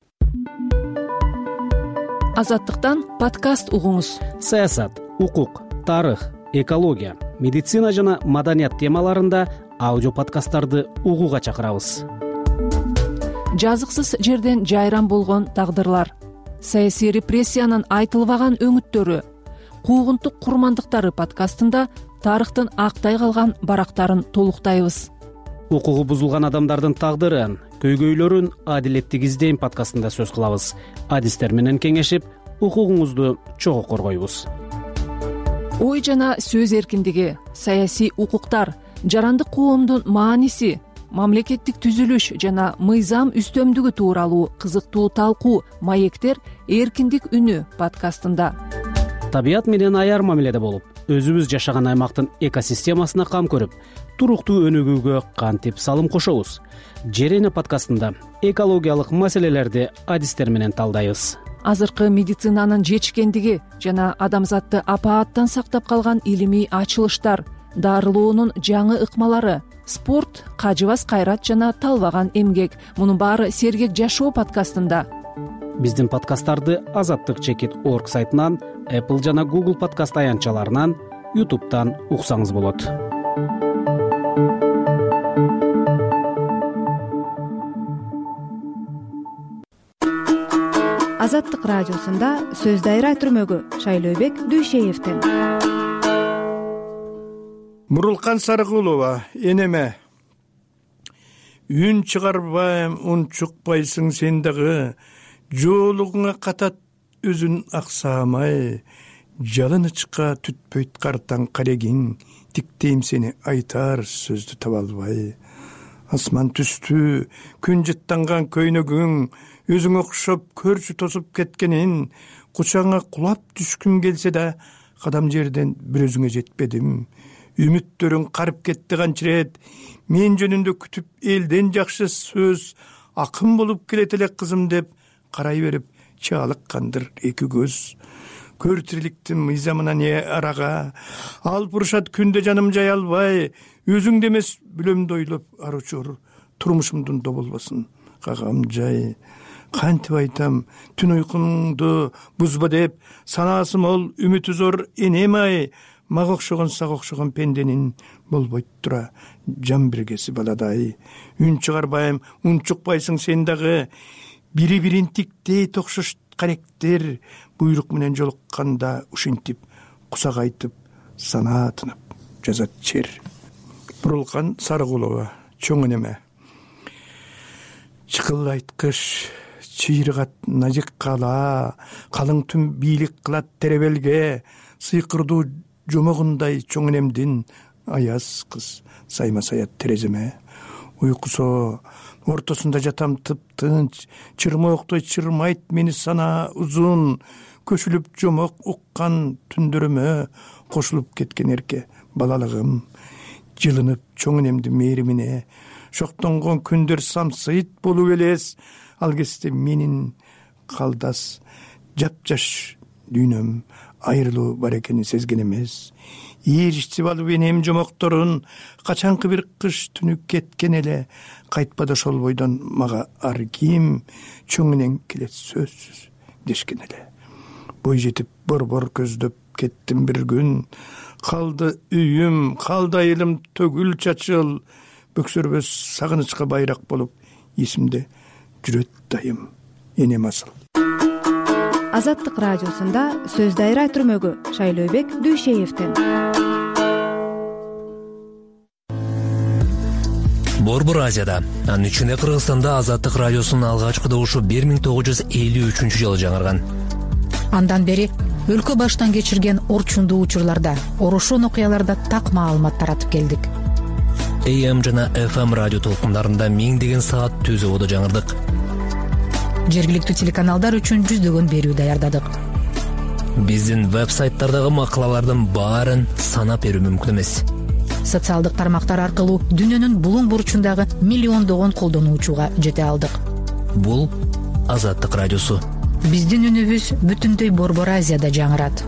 [SPEAKER 5] Азаттыктан подкаст угуңуз.
[SPEAKER 1] Саясат, укук, тарых, экология, медицина жана маданият темаларында аудио подкасттарды угууга чакырабыз.
[SPEAKER 5] Жазыксыз жерден жайран болгон тагдырлар, саясий репрессиянын айтылбаган өңүттөрү, куугунтук курмандыктары подкастында тарыхтын актай калган барактарын толуктайбыз.
[SPEAKER 1] Укугу бузулган адамдардын тагдырын, көйгөйлөрүн адилеттик издейм подкастында сөз кылабыз. Адистер менен кеңешип, укугуңузду чогуу коргойбуз.
[SPEAKER 5] Ой жана сөз эркиндиги, саясий укуктар, жарандык коомдун мааниси, мамлекеттик түзүлүш жана мыйзам үстөмдүгү тууралуу кызыктуу талкуу маектер эркиндик үнү подкастында.
[SPEAKER 1] Табият менен аяр мамиледе болуп, өзүбүз жашаган аймактын экосистемасына кам көрүп, туруктуу өнүгүүгө кантип салым кошобуз. Жерене подкастында экологиялык маселелерди адистер менен талдайбыз.
[SPEAKER 5] Азыркы медицинанын жетишкендиги жана адамзатты апааттан сактап калган илимий ачылыштар, дарылоонун жаңы ыкмалары, спорт, кажыбас кайрат жана талбаган эмгек. Мунун баары Сергек жашоо подкастында.
[SPEAKER 1] Биздин подкасттарды Азаттык чекит орг сайтынан, Apple жана Google подкаст аянтчаларынан, YouTube'дан уксаңыз болот.
[SPEAKER 2] Азаттык радиосунда сөз дайра түрмөгү Шайлообек Дүйшеевден.
[SPEAKER 23] Мурулкан Сарыкулова, энеме. Үн чыгарбайм, ун чукпайсың сен дагы, жоолугуңа катат өзүн аксамай, жалынычка түтпөйт картаң карегиң, тиктейм сени айтар сөздү таба албай. Асман түстү, күн жыттанган көйнөгүң, өзүң окшоп көрчү тосуп кеткенин, кучаңа кулап түшкүм келсе да кадам жерден бир өзүңө жетпедим. Үмүттөрүң карып кетти канчырет. Мен жөнүндө күтүп элден жакшы сөз акын болуп келет эле кызым деп карай берип чаалыккандыр эки көз. Көр тириликтин мыйзамына не арага, алып урушат күндө жаным жай албай, өзүңдө эмес бүлөмдү ойлоп аручур, турмушумдун доболбосун кагам жай. Кантип айтам, түн уйкуңду бузба деп, санаасы мол, үмүтү зор энем ай, мага окшогон сага окшогон пенденин болбойт тура жан биргеси баладай. Үн чыгарбайм, ун чукпайсың сен дагы, бири бирин тиктей токшош каректер, буйрук менен жолукканда ушинтип кусак айтып санаа тынып жазат чер. Бурулкан Сарыкулова, чоң энеме. Чыкылайт кыш, чыйрыгат нажык кала, калың түн бийлик кылат теребелге, сыйкырдуу жомогундай чоң энемдин аяз кыз сайма саят тереземе. Уйкусо ортосунда жатам тып-тынч, чырмооктой чырмайт мени сана узун, көшүлүп жомок уккан түндөрүмө кошулуп кеткен эрке балалыгым. Жылынып чоң энемдин мээримине, шоктонгон күндөр самсыйт болуп элес, ал кезде менин калдас жапжаш дүйнөм айрылуу бар экенин сезген эмес. Ийричип алып энем жомокторун, качанкы бир кыш түнү кеткен эле, кайтпады ошол бойдон мага ар ким, чоң энең келет сөзсүз дешкен эле. Бой жетип борбор көздөп кеттим бир күн, калды үйүм, калды айылым төгүл чачыл, бөксөрбөс сагынычка байрак болуп эсимде жүрөт дайым энем асыл.
[SPEAKER 2] Азаттык радиосунда сөз дайра түрмөгү Шайлообек Дүйшеевден.
[SPEAKER 4] Борбор Азияда, анын ичинде Кыргызстанда Азаттык радиосунун алгачкы добушу бир миң тогуз жүз элүү үчүнчү жылы жаңырган.
[SPEAKER 7] Андан бери өлкө баштан кечирген орчундуу учурларда, орушун окуяларда так маалымат таратып келдик.
[SPEAKER 4] А М жана Ф М радио толкундарында миңдеген саат түзүүдө жаңырдык.
[SPEAKER 7] Жергиликтүү телеканалдар үчүн жүздөгөн берүү даярдадык.
[SPEAKER 4] Биздин веб-сайттардагы макалалардын баарын санап берүү мүмкүн эмес.
[SPEAKER 7] Социалдык тармактар аркылуу дүйнөнүн булуң бурчундагы миллиондогон колдонуучуга жете алдык.
[SPEAKER 4] Бул Азаттык радиосу.
[SPEAKER 7] Биздин үнүбүз бүтүндөй Борбор Азияда жаңырат.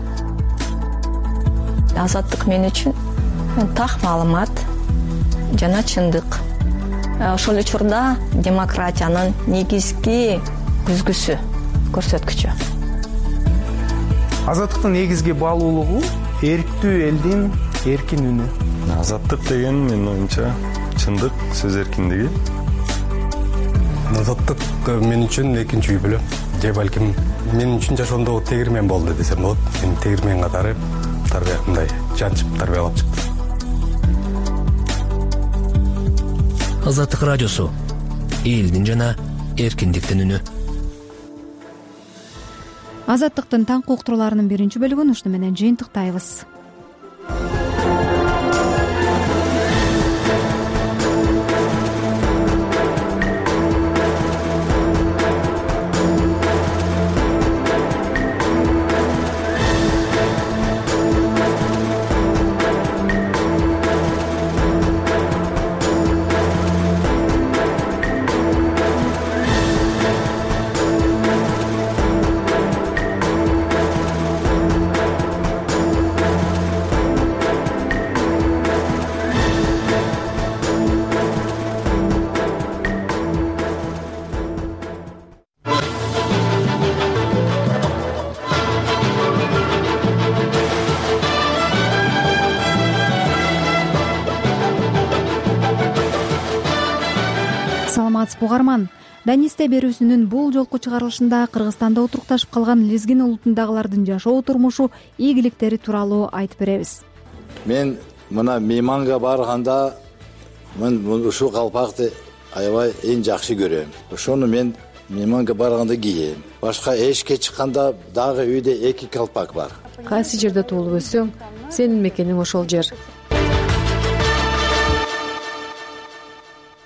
[SPEAKER 9] Азаттык мен үчүн так маалымат жана чындык. Ошол учурда демократиянын негизги күзгүсү, көрсөткүчү.
[SPEAKER 24] Азаттыктын негизги баалуулугу эрктүү элдин эркин үнү.
[SPEAKER 25] Азаттык деген менин оюмча чындык, сөз эркиндиги.
[SPEAKER 26] Азаттык мен үчүн экинчи үй бүлө. Же балким мен үчүн жашоондогу тегирмен болду десем болот. Мен тегирмен катары тарбия мындай жанчып тарбиялап чыктым.
[SPEAKER 4] Азаттык радиосу. Элдин жана эркиндиктин үнү.
[SPEAKER 2] Азаттыктын таңкы уктурууларынын биринчи бөлүгүн ушуну менен жыйынтыктайбыз. Угарман, Данисте берүүсүнүн бул жолку чыгарылышында Кыргызстанда отурукташып калган лезгин улутундагылардын жашоо турмушу, ийгиликтери тууралуу айтып беребиз.
[SPEAKER 27] Мен мына мейманга барганда мен ушул калпакты аябай эң жакшы көрөм. Ошону мен мейманга барганда кийем. Башка эшикке чыкканда дагы үйдө эки калпак бар.
[SPEAKER 28] Кайсы жерде туулуп өссөң, сенин мекениң ошол жер.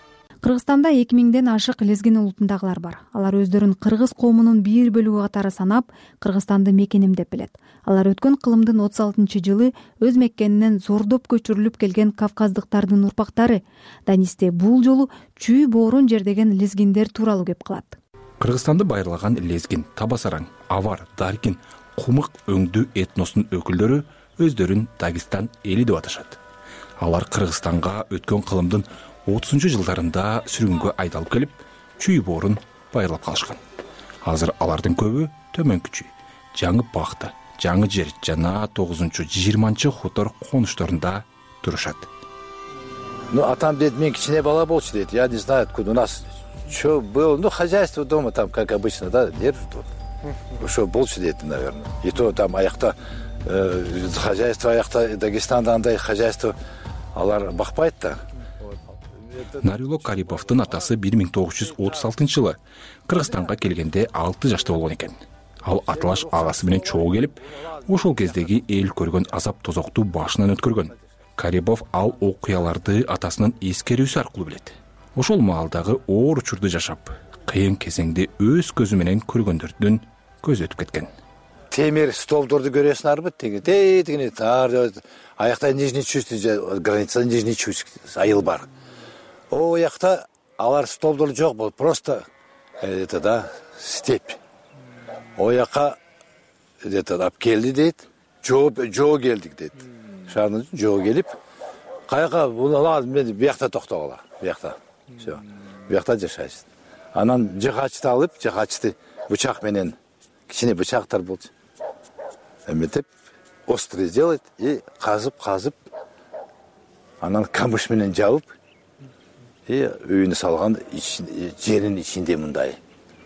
[SPEAKER 2] Кыргызстанда эки миңден ашык лезгин улутундагылар бар. Алар өздөрүн кыргыз коомунун бир бөлүгү катары санап, Кыргызстанды мекеним деп билет. Алар өткөн кылымдын отуз алтынчы жылы өз мекенинен зордоп көчүрүлүп келген кавказдыктардын урпактары. Данисте бул жолу чүй боорун жердеген лезгиндер тууралуу кеп кылат.
[SPEAKER 3] Кыргызстанды байырлаган лезгин, табасараң, авар, даркин, кумык өңдүү этносунун өкүлдөрү өздөрүн Дагестан эли деп аташат. Алар Кыргызстанга өткөн кылымдын отузунчу жылдарында сүргүнгө айдалып келип, чүй боорун байырлап калышкан. Азыр алардын көбү төмөнкү чүй, жаңы бакта, жаңы жер жана тогузунчу жыйырманчы хутор конушторунда турушат.
[SPEAKER 27] Ну, а там, дед, мен кичине бала болчу, дейт. Я не знаю, откуда у нас что было. Ну, хозяйство дома там, как обычно, да, держат тут. Что болчу, дейт, наверное. И то там аякта э, хозяйство аякта Дагестанда андай хозяйство алар бакпайт да.
[SPEAKER 3] Нарило Кариповдун атасы бир миң тогуз жүз отуз алтынчы жылы Кыргызстанга келгенде алты жашта болгон экен. Ал аталаш агасы менен чогуу келип, ошол кездеги эл көргөн азап тозокту башынан өткөргөн. Карипов ал окуяларды атасынын эскерүүсү аркылуу билет. Ошол маалдагы оор учурду жашап, кыйын кезеңди өз көзү менен көргөндөрдүн көзү өтүп кеткен.
[SPEAKER 27] Темир столбдорду көрөсүңөрбү? Теги тегине таар аякта нижний чувств, граница нижний чувств айыл бар. О якта алар столбдор жок болуп, просто это да, степь. О яка где-то алып келди дейт. Жоо жоо келдик дейт. Шаардын жоо келип, каяка бул мен биякта токтогула, биякта. Всё. Биякта жашайсыз. Анан жыгачты алып, жыгачты бычак менен, кичине бычактар болчу. Эметип, острый сделать и казып, казып, анан камыш менен жабып, и үйүнө салган жерин ичинде мындай.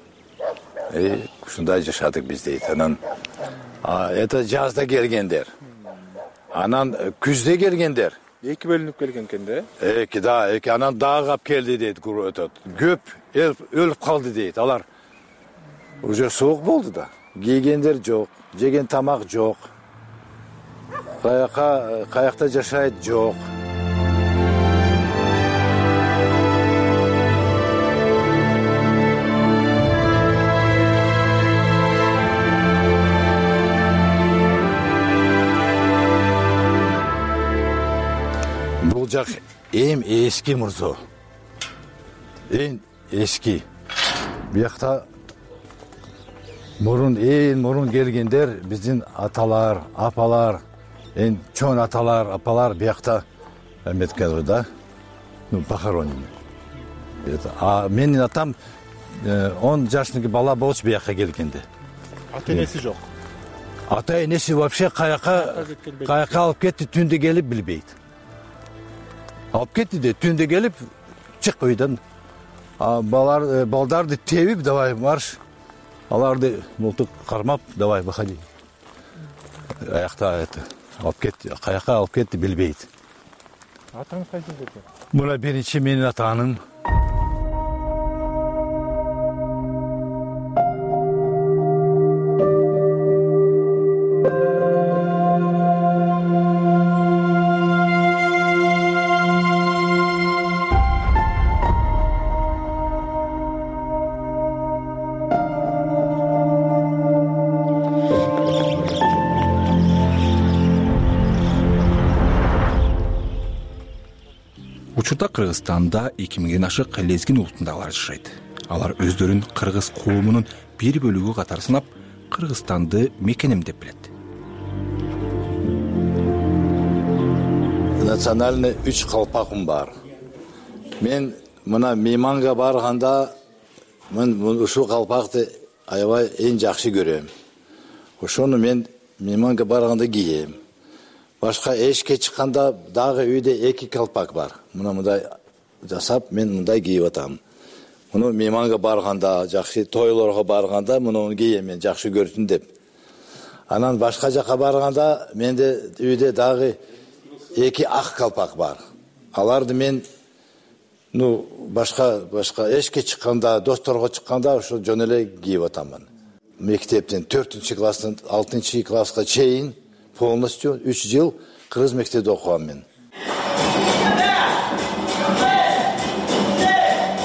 [SPEAKER 27] И ушундай жашадык биз дейт. Анан это жазда келгендер. Анан күздө келгендер.
[SPEAKER 6] Эки бөлүнүп келген экен да?
[SPEAKER 27] Эки да, эки анан дагы алып келди дейт, өтөт. Көп өлүп калды дейт. Алар уже суук болду да. Кийгендер жок, жеген тамак жок. Каяка, каякта жашайт жок. Бул жак эң эски мурзо. Эң эски. Биякта мурун эң мурун келгендер биздин аталар, апалар, эң чоң аталар, апалар биякта эметкен да. Ну, похоронены. А менин атам он жаштагы бала болчу биякка келгенде.
[SPEAKER 6] Ата-энеси жок.
[SPEAKER 27] Ата-энеси вообще каяка каяка алып кетти, түндө келип билбейт. Алып кетти де, түндө келип, чык үйдөн. Балар, балдарды тебип, давай марш. Аларды мылтык кармап, давай выходи. Аякта это, алып кетти, каяка алып кетти билбейт.
[SPEAKER 6] Атаңыз кайсы экен?
[SPEAKER 27] Мына биринчи менин атаным.
[SPEAKER 3] Учурда Кыргызстанда эки миңден ашык лезгин улутундагылар жашайт. Алар өздөрүн кыргыз коомунун бир бөлүгү катары санап, Кыргызстанды мекеним деп билет.
[SPEAKER 27] Национальный үч калпакым бар. Мен мына мейманга барганда мен ушул калпакты аябай эң жакшы көрөм. Ошону мен мейманга барганда кийем. Башка эшикке чыкканда дагы үйдө эки калпак бар. Мына мындай жасап мен мындай кийип атам. Муну мейманга барганда, жакшы тойлорго барганда муну кийем мен жакшы көрсүн деп. Анан башка жака барганда менде үйдө дагы эки ак калпак бар. Аларды мен ну башка башка эшикке чыкканда, досторго чыкканда ошо жөн эле кийип атам. Мектептен төртүнчү класстан алтынчы класска чейин полностью үч жыл кыргыз мектебинде окугам мен.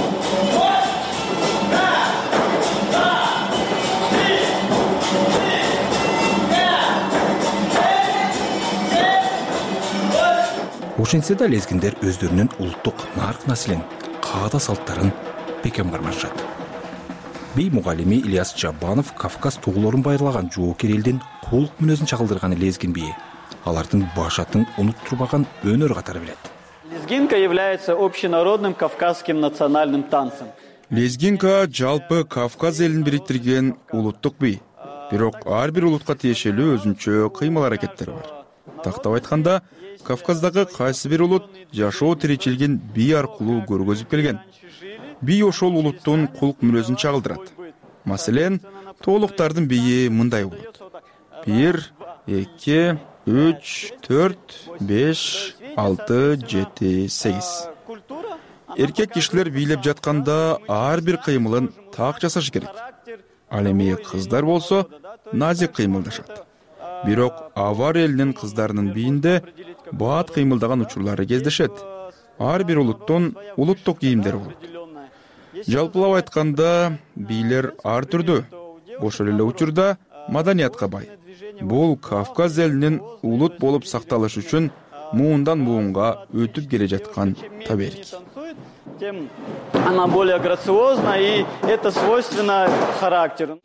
[SPEAKER 3] ошентсе да лезгиндер өздөрүнүн улуттук нарк населин каада салттарын бекем кармашат. Бий мугалими Ильяс Жабанов Кавказ туулорун байырлаган жоокер элдин куулук мүнөзүн чагылдырган лезгин бийи алардын башатын унуттурбаган өнөр катары билет.
[SPEAKER 8] Лезгинка является общенародным кавказским национальным танцем.
[SPEAKER 10] Лезгинка жалпы Кавказ элин бириктирген улуттук бий. Бирок ар бир улутка тиешелүү өзүнчө кыймыл аракеттери бар. Тактап айтканда, Кавказдагы кайсы бир улут жашоо тиричилигин бий аркылуу көргөзүп келген. Бий ошол улуттун кулк мүнөзүн чагылдырат. Маселен, тоолуктардын бийи мындай болот. бир, эки, үч, төрт, беш, алты, жети, сегиз. Эркек кишилер бийлеп жатканда ар бир кыймылын так жасашы керек. Ал эми кыздар болсо назик кыймылдашат. Бирок авар элинин кыздарынын бийинде баат кыймылдаган учурлары кездешет. Ар бир улуттун улуттук кийимдери болот. Жалпылап айтканда, бийлер ар түрдүү. Ошол эле учурда маданиятка бай. Бул Кавказ элинин улут болуп сакталышы үчүн муундан муунга өтүп келе жаткан таберик.
[SPEAKER 8] Тем она более грациозна, и это свойственно характеру.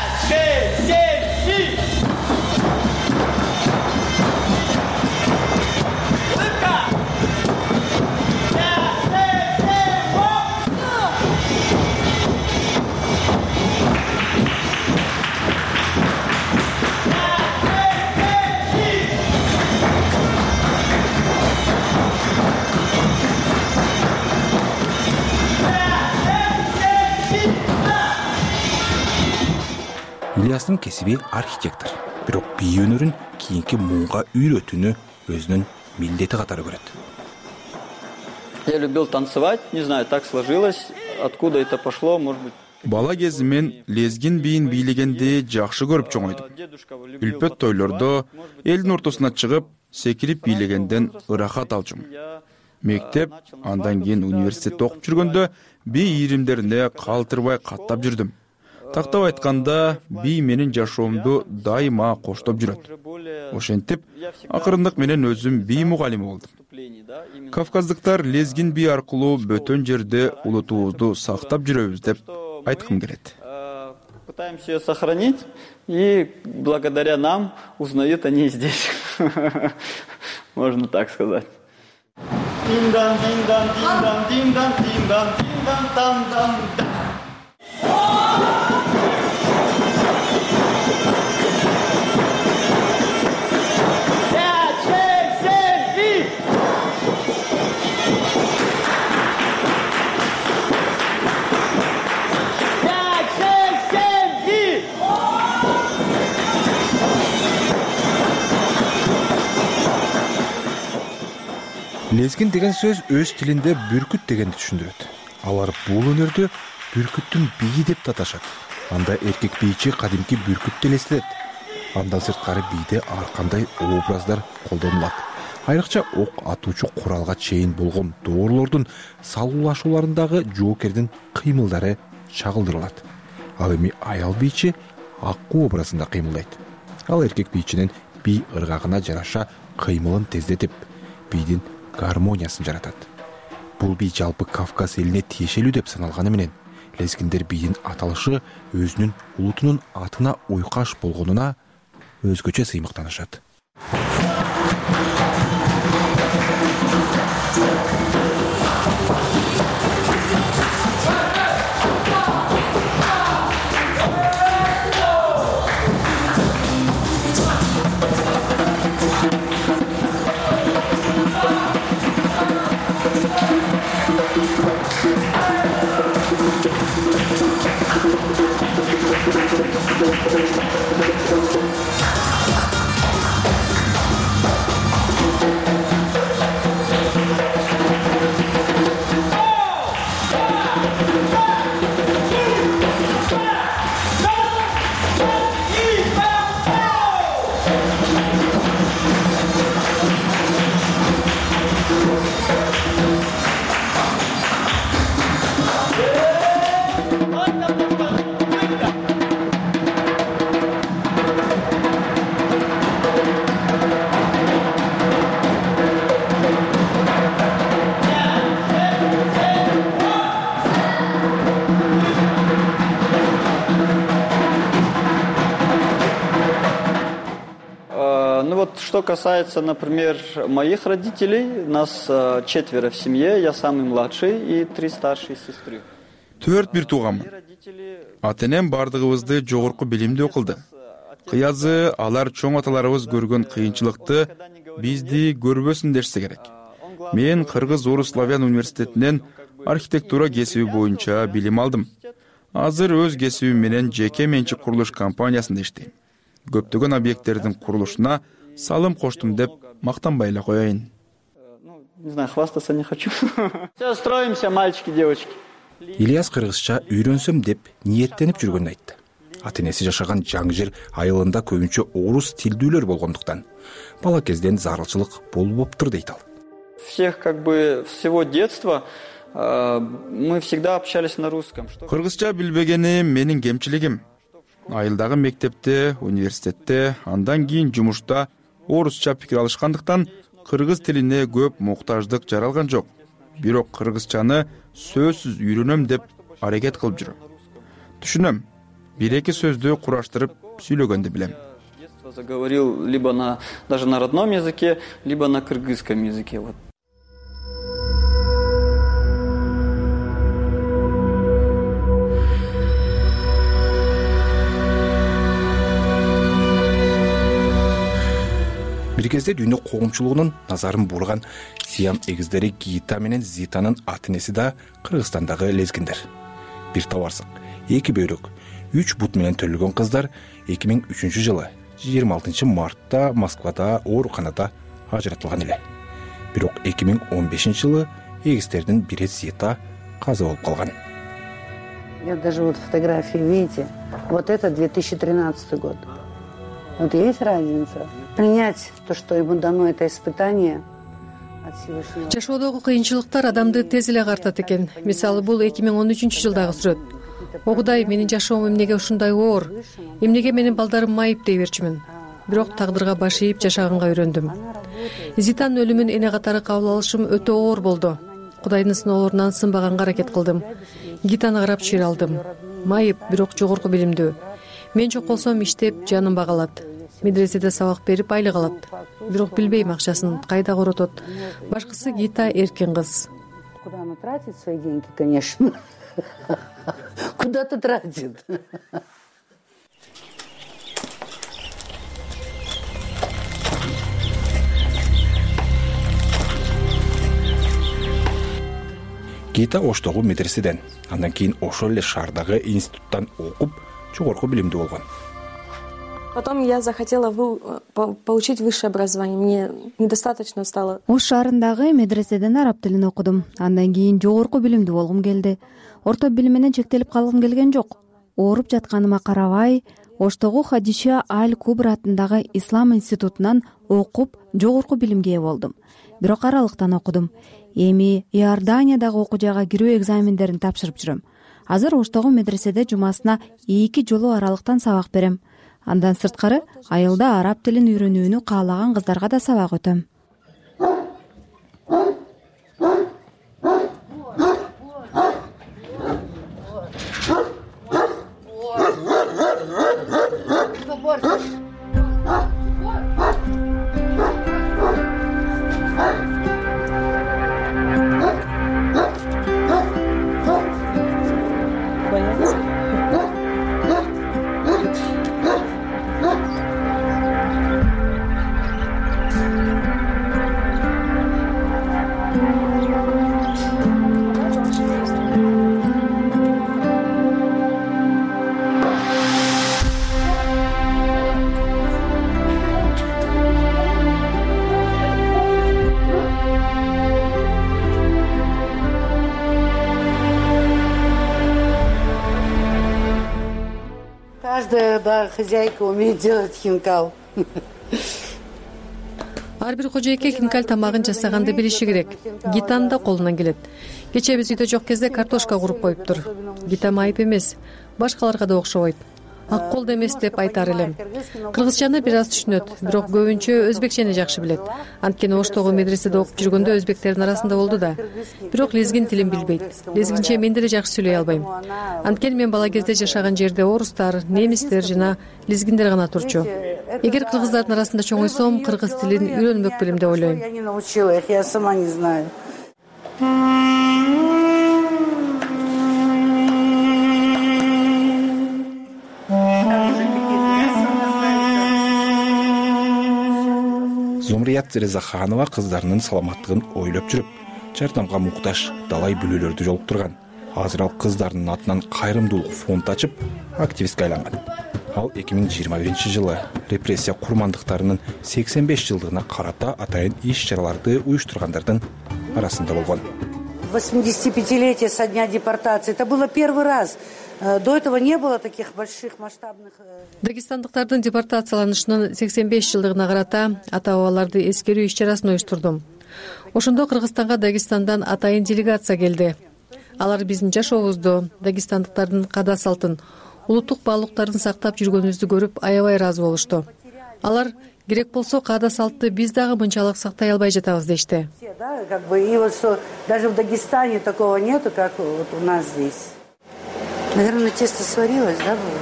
[SPEAKER 3] Ильястын кесиби архитектор. Бирок бий өнөрүн кийинки муунга үйрөтүүнү өзүнүн милдети катары көрөт.
[SPEAKER 8] Я любил танцевать, не знаю, так сложилось, откуда это пошло, может быть.
[SPEAKER 10] Бала кезимен лезгин бийин бийлегенди жакшы көрүп чоңойдум. Үлпөт тойлордо элдин ортосуна чыгып, секирип бийлегенден ырахат алчумун. Мектеп, андан кийин университетте окуп жүргөндө бий ийримдерине калтырбай каттап жүрдүм. Тактап айтканда, бий менин жашоомду дайыма коштоп жүрөт. Ошентип, акырындык менен өзүм бий мугалими болдум. Кавказдыктар лезгин бий аркылуу бөтөн жерде улутубузду сактап жүрөбүз деп айткым келет.
[SPEAKER 8] Пытаемся ее сохранить, и благодаря нам узнают они здесь. Можно так сказать. Дин-дан, дин-дан, дин-дан, дин-дан, дин-дан, дин-дан, там-дан.
[SPEAKER 3] Лезгин деген сөз өз тилинде бүркүт дегенди түшүндүрөт. Алар бул өнөрдү бүркүттүн бийи деп таташат. Анда эркек бийчи кадимки бүркүттү элестетет. Андан сырткары бийде ар кандай образдар колдонулат. Айрыкча ок атуучу куралга чейин болгон доорлордун салуулашууларындагы жоокердин кыймылдары чагылдырылат. Ал эми аял бийчи аккуу образында кыймылдайт. Ал эркек бийчинин бий ыргагына жараша кыймылын тездетип, бийдин гармониясын жаратат. Бул бий жалпы Кавказ элине тиешелүү деп саналганы менен, лезгиндер бийдин аталышы өзүнүн улутунун атына уйкаш болгонуна өзгөчө сыймыктанышат.
[SPEAKER 8] что касается, например, моих родителей, нас четверо в семье, я самый младший и три старшие сестры.
[SPEAKER 10] Төрт бир тууганмын. Ата энем бардыгыбызды жогорку билимде окулду. Кыязы алар чоң аталарыбыз көргөн кыйынчылыкты бизди көрбөсүн дешсе керек. Мен Кыргыз Орус Славян университетинен архитектура кесиби боюнча билим алдым. Азыр өз кесибим менен жеке менчик курулуш компаниясында иштейм. Көптөгөн объекттердин курулушуна салым коштум деп мактанбай эле коеюн.
[SPEAKER 8] Не знаю, хвастаться не хочу. Все, строимся, мальчики, девочки.
[SPEAKER 3] Ильяс кыргызча үйрөнсөм деп ниеттенип жүргөнүн айтты. Ата энеси жашаган жаңы жер айылында көбүнчө орус тилдүүлөр болгондуктан бала кезден зарылчылык болуптур дейт ал.
[SPEAKER 8] Всех как бы всего детства мы всегда общались на русском.
[SPEAKER 10] Кыргызча билбегени менин кемчилигим. Айылдагы мектепте, университетте, андан кийин жумушта орусча пикир алышкандыктан кыргыз тилине көп муктаждык жаралган жок. Бирок кыргызчаны сөзсүз үйрөнөм деп аракет кылып жүрөм. Түшүнөм. Бир-эки сөздү кураштырып сүйлөгөндү билем.
[SPEAKER 8] Заговорил либо на даже на родном языке, либо на кыргызском языке. Вот.
[SPEAKER 3] Бир кезде дүйнө коомчулугунун назарын бурган Сиам эгиздери Гита менен Зитанын ата энеси да Кыргызстандагы лезгиндер. Бир табарсак, эки бөйрөк, үч бут менен төлөлгөн кыздар эки миң үчүнчү жылы жыйырма алтынчы мартта Москвада ооруканада ажыратылган эле. Бирок эки миң он бешинчи жылы эгиздердин бири Зита каза болуп калган.
[SPEAKER 11] Я даже вот фотографии, видите, вот это две тысячи тринадцатый год. Вот есть разница. Принять то, что ему дано это испытание от Всевышнего.
[SPEAKER 28] Жашоодогу кыйынчылыктар адамды тез эле картат экен. Мисалы бул эки миң он үчүнчү жылдагы сүрөт. О Кудай, менин жашоом эмнеге ушундай оор? Эмнеге менин балдарым майып дей берчүмүн. Бирок тагдырга баш ийип жашаганга үйрөндүм. Зитанын өлүмүн эне катары кабыл алышым өтө оор болду. Кудайдын сыноолорунан сынбаганга аракет кылдым. Гитаны карап чыйыр алдым. Майып, бирок жогорку билимдүү. Мен жок болсом иштеп жаным багалат. Медреседе сабак берип айлык алат. Бирок билбейм акчасын кайда коротот. Башкысы Гита эркин кыз.
[SPEAKER 11] Куда она тратит свои деньги, конечно. Куда-то тратит.
[SPEAKER 3] Гита Оштогу медреседен, андан кийин ошол эле шаардагы институттан окуп, жогорку билимдүү болгон.
[SPEAKER 12] Потом я захотела вы, по, получить высшее образование. Мне недостаточно стало.
[SPEAKER 2] Ош шаарындагы медреседен араб тилин окудум. Андан кийин жогорку билимдүү болгум келди. Орто билим менен чектелип калгым келген жок. Ооруп жатканыма карабай, Оштогу Хадиша Аль-Кубра атындагы Ислам институтунан окуп, жогорку билимге ээ болдум. Бирок аралыктан окудум. Эми Иорданиядагы окуу жайга кирүү экзамендерин тапшырып жүрөм. Азыр Оштогу медреседе жумасына эки жолу аралыктан сабак берем. Андан сырткары айылда араб тилин үйрөнүүнү каалаган кыздарга да сабак өтөм.
[SPEAKER 11] Каждая, да, хозяйка умеет делать хинкал.
[SPEAKER 28] Ар бир кожойке хинкал тамагын жасаганды билиши керек. Гитанын да колунан келет. Кече биз үйдө жок кезде картошка куруп коюптур. Гита майып эмес, башкаларга да окшобойт. Ак колду эмес деп айтар элем. Кыргызчаны бир аз түшүнөт, бирок көбүнчө өзбекчени жакшы билет. Анткени Оштогу медреседе окуп жүргөндө өзбектердин арасында болду да. Бирок лезгин тилин билбейт. Лезгинче мен деле жакшы сүйлөй албайм. Анткени мен бала кезде жашаган жерде орустар, немистер жана лезгиндер гана турчу. эгер кыргыздардын арасында чоңойсом кыргыз тилин үйрөнбөк белем деп ойлойм.
[SPEAKER 11] Я не научила их, я сама не знаю.
[SPEAKER 3] Зумрият Резаханова кыздарынын саламаттыгын ойлоп жүрүп, жардамга муктаж далай бүлөлөрдү жолуктурган. Азыр ал кыздарынын атынан кайрымдуулук фонд ачып, активистке айланган. Ал эки миң жыйырма биринчи жылы репрессия курмандыктарынын сексен беш жылдыгына карата атайын иш-чараларды уюштургандардын арасында болгон.
[SPEAKER 11] восьмидесятипятилетие со дня депортации. Это было первый раз. До этого не было таких больших масштабных.
[SPEAKER 28] Дагестандыктардын депортацияланышынын сексен беш жылдыгына карата ата-бабаларды эскерүү иш-чарасын уюштурдум. Ошондо Кыргызстанга Дагестандан атайын делегация келди. Алар биздин жашообузду, дагестандыктардын када салтын, улуттук баалуулуктарын сактап жүргөнүбүздү көрүп аябай ыраазы болушту. Алар керек болсо када салтты биз дагы мынчалык сактай албай жатабыз дешти.
[SPEAKER 11] И вот что даже в Дагестане такого нету, как вот у нас здесь. Наверное, тесто сварилось, да, было?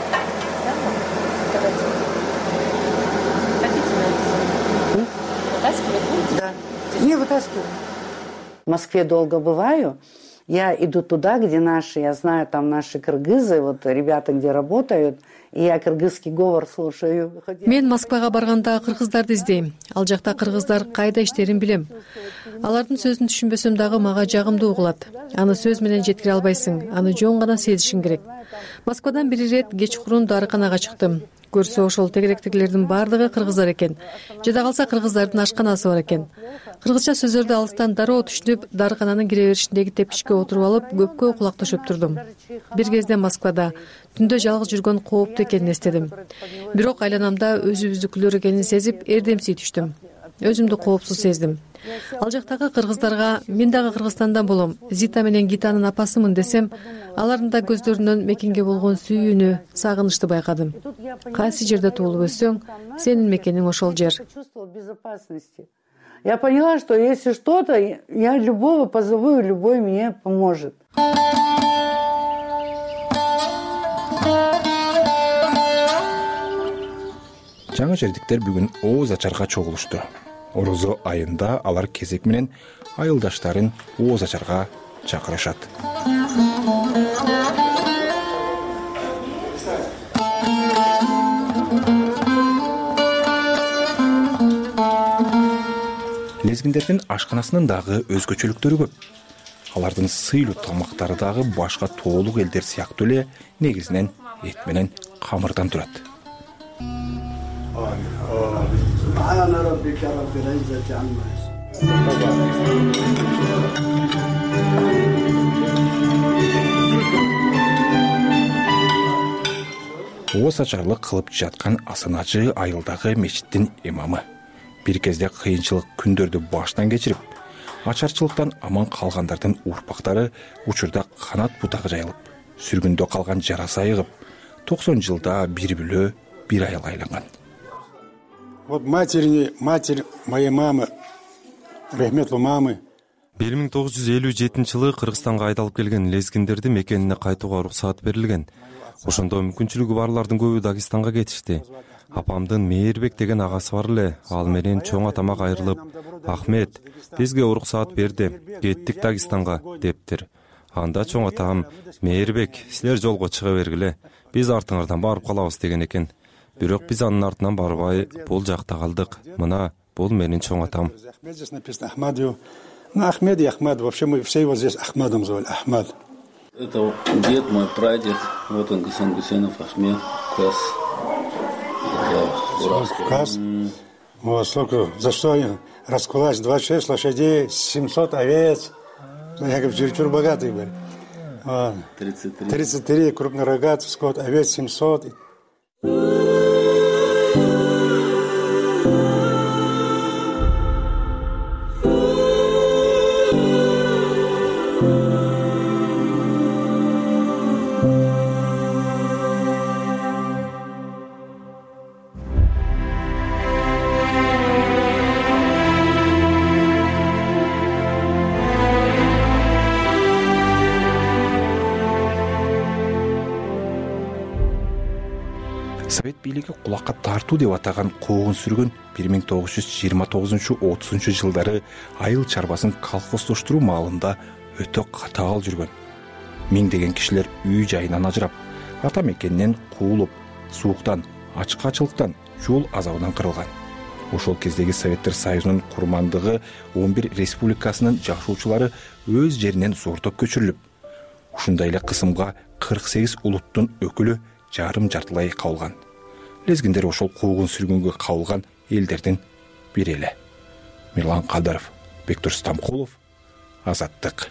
[SPEAKER 11] Да. Не вытаскиваю. В Москве долго бываю. Я иду туда, где наши, я знаю, там наши кыргызы, вот ребята, где работают, и я кыргызский говор слушаю.
[SPEAKER 28] Мен Москвага барганда кыргыздарды издейм. Ал жакта кыргыздар кайда иштерин билем. Алардын сөзүн түшүнбөсөм дагы мага жагымдуу угулат. Аны сөз менен жеткире албайсың, аны жон гана сезишиң керек. Москвадан бир ирет кечкурун дарыканага чыктым. Көрсө ошол тегеректегилердин баардыгы кыргыздар экен. Жада калса кыргыздардын ашканасы бар экен. Кыргызча сөздөрдү алыстан дароо түшүнүп, дарыкананын кире беришиндеги тепкичке отуруп алып, көпкө кулак төшөп турдум. Бир кезде Москвада түндө жалгыз жүргөн кооптуу экенин эстедим. Бирок айланамда өзүбүздүкүлөр экенин сезип, эрдемсий түштүм. Өзүмдү коопсуз сездим. Ал жактагы кыргыздарга мен дагы Кыргызстандан болом, Зита менен Гитанын апасымын десем, алардын да көздөрүнөн мекенге болгон сүйүүнү, сагынычты байкадым. Кайсы жерде туулуп өссөң, сенин мекениң ошол жер.
[SPEAKER 11] Я поняла, что если что-то, я любого позову, и любой мне поможет.
[SPEAKER 3] Жаңы жердиктер бүгүн ооз ачарга чогулушту. Орозо айында алар кезек менен айылдаштарын ооз ачарга чакырышат. Лезгиндердин ашканасынын дагы өзгөчөлүктөрү көп. Алардын сыйлуу тамактары дагы башка тоолук элдер сыяктуу эле негизинен эт менен камырдан турат. Ооз ачарлык кылып жаткан асаначы айылдагы мечиттин имамы. Бир кезде кыйынчылык күндөрдү баштан кечирип, ачарчылыктан аман калгандардын урпактары учурда канат бутагы жайылып, сүргүндө калган жарасы айыгып, токсон жылда бир бүлө, бир айыл айланган.
[SPEAKER 13] Вот матери, матерь моей мамы, рахметлуу мамы.
[SPEAKER 25] бир миң тогуз жүз элүү жетинчи жылы Кыргызстанга айдалып келген лезгиндерди мекенине кайтууга уруксаат берилген. Ошондо мүмкүнчүлүгү барлардын көбү Дагестанга кетишти. Апамдын Мээрбек деген агасы бар эле, ал менен чоң атама кайрылып, Ахмет, бизге уруксаат берди, кеттик Дагестанга дептир. Анда чоң атам, Мээрбек, силер жолго чыга бергиле, биз артыңардан барып калабыз деген экен. Бирок биз анын артынан барбай, бул жакта калдык. Мына, бул менин чоң атам.
[SPEAKER 13] Здесь написано Ахмадио. Ну, Ахмед и Ахмад, вообще мы все его здесь Ахмадом звали, Ахмад.
[SPEAKER 14] Это дед мой, прадед, вот он, Гасан Гусейнов, Ахмед, Кас.
[SPEAKER 13] Кас. Вот сколько, за что раскулачь, двадцать шесть лошадей, семьсот овец. Я говорю, чересчур богатый были. тридцать три. тридцать три, крупнорогатый скот, овец семьсот.
[SPEAKER 3] совет бийлиги кулакка тартуу деп атаган куугун сүргөн бир миң тогуз жүз жыйырма тогузунчу отузунчу жылдары айыл чарбасын колхоздоштуруу маалында өтө катаал жүргөн. Миңдеген кишилер үй жайынан ажырап, ата мекенинен куулуп, сууктан, ачкачылыктан, жол азабынан кырылган. Ошол кездеги Советтер Союзунун курмандыгы он бир республикасынын жашоочулары өз жеринен зордоп көчүрүлүп, ушундай эле кысымга кырк сегиз улуттун өкүлү жарым жартылай кабылган. Лезгиндер ошол куугун сүргөнгө кабылган элдердин бири эле. Мирлан Кадыров, Бектур Стамкулов, Азаттык.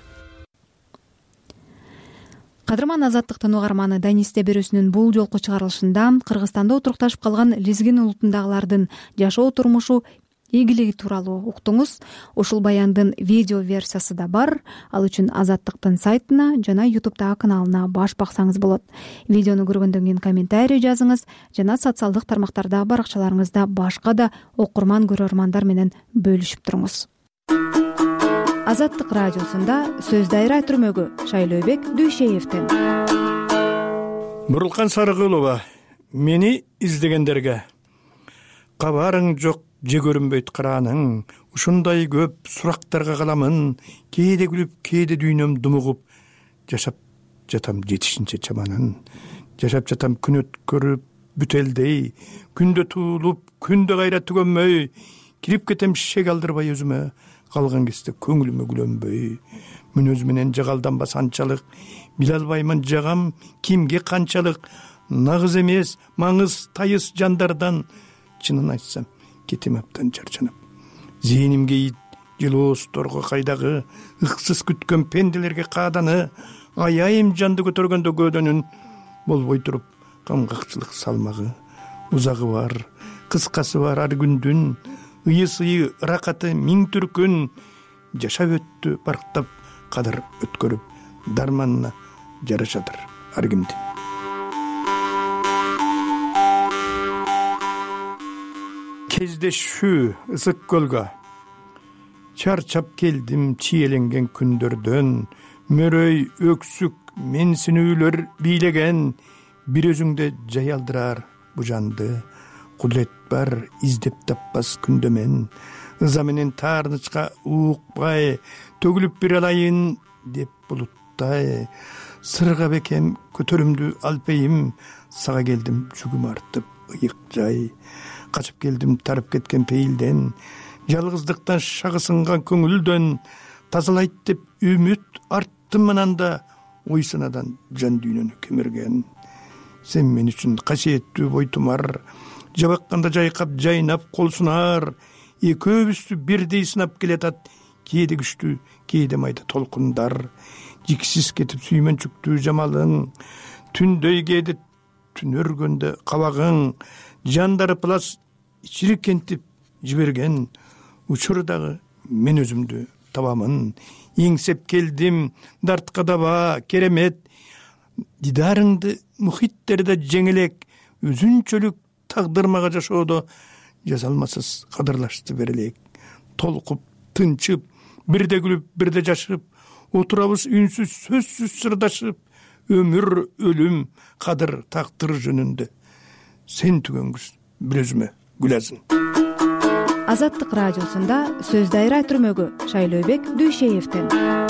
[SPEAKER 2] Кадырман Азаттыктын угарманы Данисте берүүсүнүн бул жолку чыгарылышында Кыргызстанда отурукташып калган лезгин улутундагылардын жашоо турмушу ийгилиги тууралуу уктуңуз. Ушул баяндын видео версиясы да бар. Ал үчүн Азаттыктын сайтына жана ютубтагы каналына баш баксаңыз болот. Видеону көргөндөн кийин комментарий жазыңыз жана социалдык тармактарда баракчаларыңызда башка да окурман көрөрмандар менен бөлүшүп туруңуз. Азаттык радиосунда сөз дайра түрмөгү Шайлообек Дүйшеевден.
[SPEAKER 23] Бурулкан Сарыгулова, мени издегендерге кабарың жок, же көрүнбөйт карааның, ушундай көп сурактарга каламын, кээде күлүп, кээде дүйнөм думугуп, жашап жатам жетишинче чаманын, жашап жатам күн өткөрүп бүтелдей, күндө туулуп, күндө кайра түгөнмөй, кирип кетем шек алдырбай өзүмө, калган кезде көңүлүмө күлөнбөй, мүнөз менен жагалданбас анчалык, биле албаймын жагам кимге канчалык, нагыз эмес, маңыз тайыс жандардан, чынын айтсам, кетем аптан чарчанып. Зээнимге ит, жылоосторго кайдагы, ыксыз күткөн пенделерге кааданы, аяйым жанды көтөргөндө көөдөнүн, болбой туруп, камгакчылык салмагы, узагы бар, кыскасы бар ар күндүн, ыйы-сыйы ыракаты миң түркүн, жашап өттү барктап, кадыр өткөрүп, дарманына жарашадыр ар кимди. Кездешүү ысык көлгө, чарчап келдим чиеленген күндөрдөн, мөрөй өксүк менсинүүлөр бийлеген, бир өзүңдө жай алдырар бу жанды, кудурет бар издеп таппас күндөмен, ыза менен таарнычка уукпай, төгүлүп бир алайын деп булуттай, сырга бекем көтөрүмдү алпейим, сага келдим жүгүм артып ыйык жай, качып келдим тарып кеткен пейилден, жалгыздыктан шагы сынган көңүлдөн, тазалайт деп үмүт арттым ананда, ой санадан жан дүйнөнү кемирген. Сен мен үчүн касиеттүү бойтумар, жабакканда жайкап жайнап кол сунар, экөөбүздү бирдей сынап келатат, кээде күчтүү, кээде майда толкундар, жиксиз кетип сүймөнчүктүү жамалың, түндөй кээде түн өргөндө кабагың, жандары плас чирикентип жиберген, учурдагы мен өзүмдү табамын, эңсеп келдим дартка даба керемет, дидарыңды мухиттерде жеңелек, өзүнчөлүк тагдырмага жашоодо жазалмасыз кадырлашты берелек. Толкуп, тынчып, бирде күлүп, бирде жашып, отурабыз үнсүз, сөзсүз сырдашып, өмүр, өлүм, кадыр, тактыр жөнүндө. Сен түгөнгүз бир өзүмө гүлазын.
[SPEAKER 2] Азаттык радиосунда сөз дайра түрмөгү Шайлообек Дүйшеевден.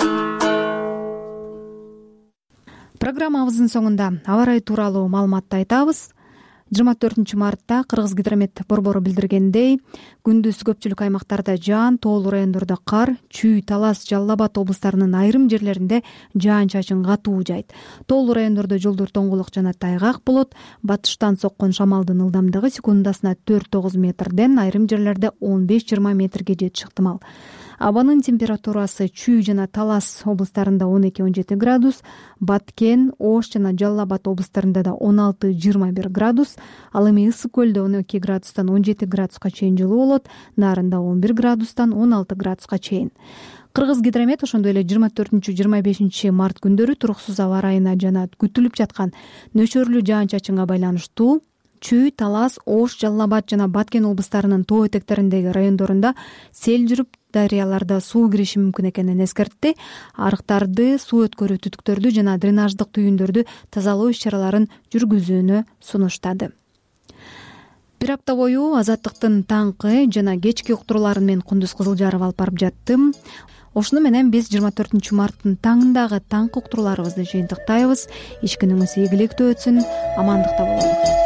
[SPEAKER 2] Программабыздын соңунда аба ырайы тууралуу маалыматты айтабыз. жыйырма төртүнчү мартта Кыргызгидромет борбору билдиргендей, күндүз көпчүлүк аймактарда жаан, тоолуу райондордо кар, Чүй, Талас, Жалал Абад облустарынын айрым жерлеринде жаан-чачын катуу жайт. Тоолуу райондордо жолдор тоңгулук жана тайгак болот. Батыштан соккон шамалдын ылдамдыгы секундасына төрт тогуз метрден айрым жерлерде он беш жыйырма метрге жетиши ыктымал. Абанын температурасы Чүй жана Талас облустарында он эки он жети градус, Баткен, Ош жана Жалал Абад облустарында да он алты жыйырма бир градус, ал эми Ысык көлдө он эки градустан он жети градуска чейин жылуу болот, Нарында он бир градустан он алты градуска чейин. Кыргызгидромет ошондой эле жыйырма төртүнчү жыйырма бешинчи март күндөрү туруксуз аба ырайына жана күтүлүп жаткан нөчөрлүү жаан-чачынга байланыштуу Чүй, Талас, Ош, Жалал Абад жана Баткен облустарынын тоо этектериндеги райондорунда сел жүрүп, дарыяларда суу кириши мүмкүн экенин эскертти. Арыктарды, суу өткөрүү түтүктөрдү жана дренаждык түйүндөрдү тазалоо иш-чараларын жүргүзүүнү сунуштады. бир апта бою Азаттыктын таңкы жана кечки уктурууларын мен Кундуз Кызылжаров алып барып жаттым. Ошону менен биз жыйырма төртүнчү марттын таңындагы таңкы уктурууларыбызды жыйынтыктайбыз. Иш күнүңүз ийгиликтүү өтсүн, амандыкта бололу.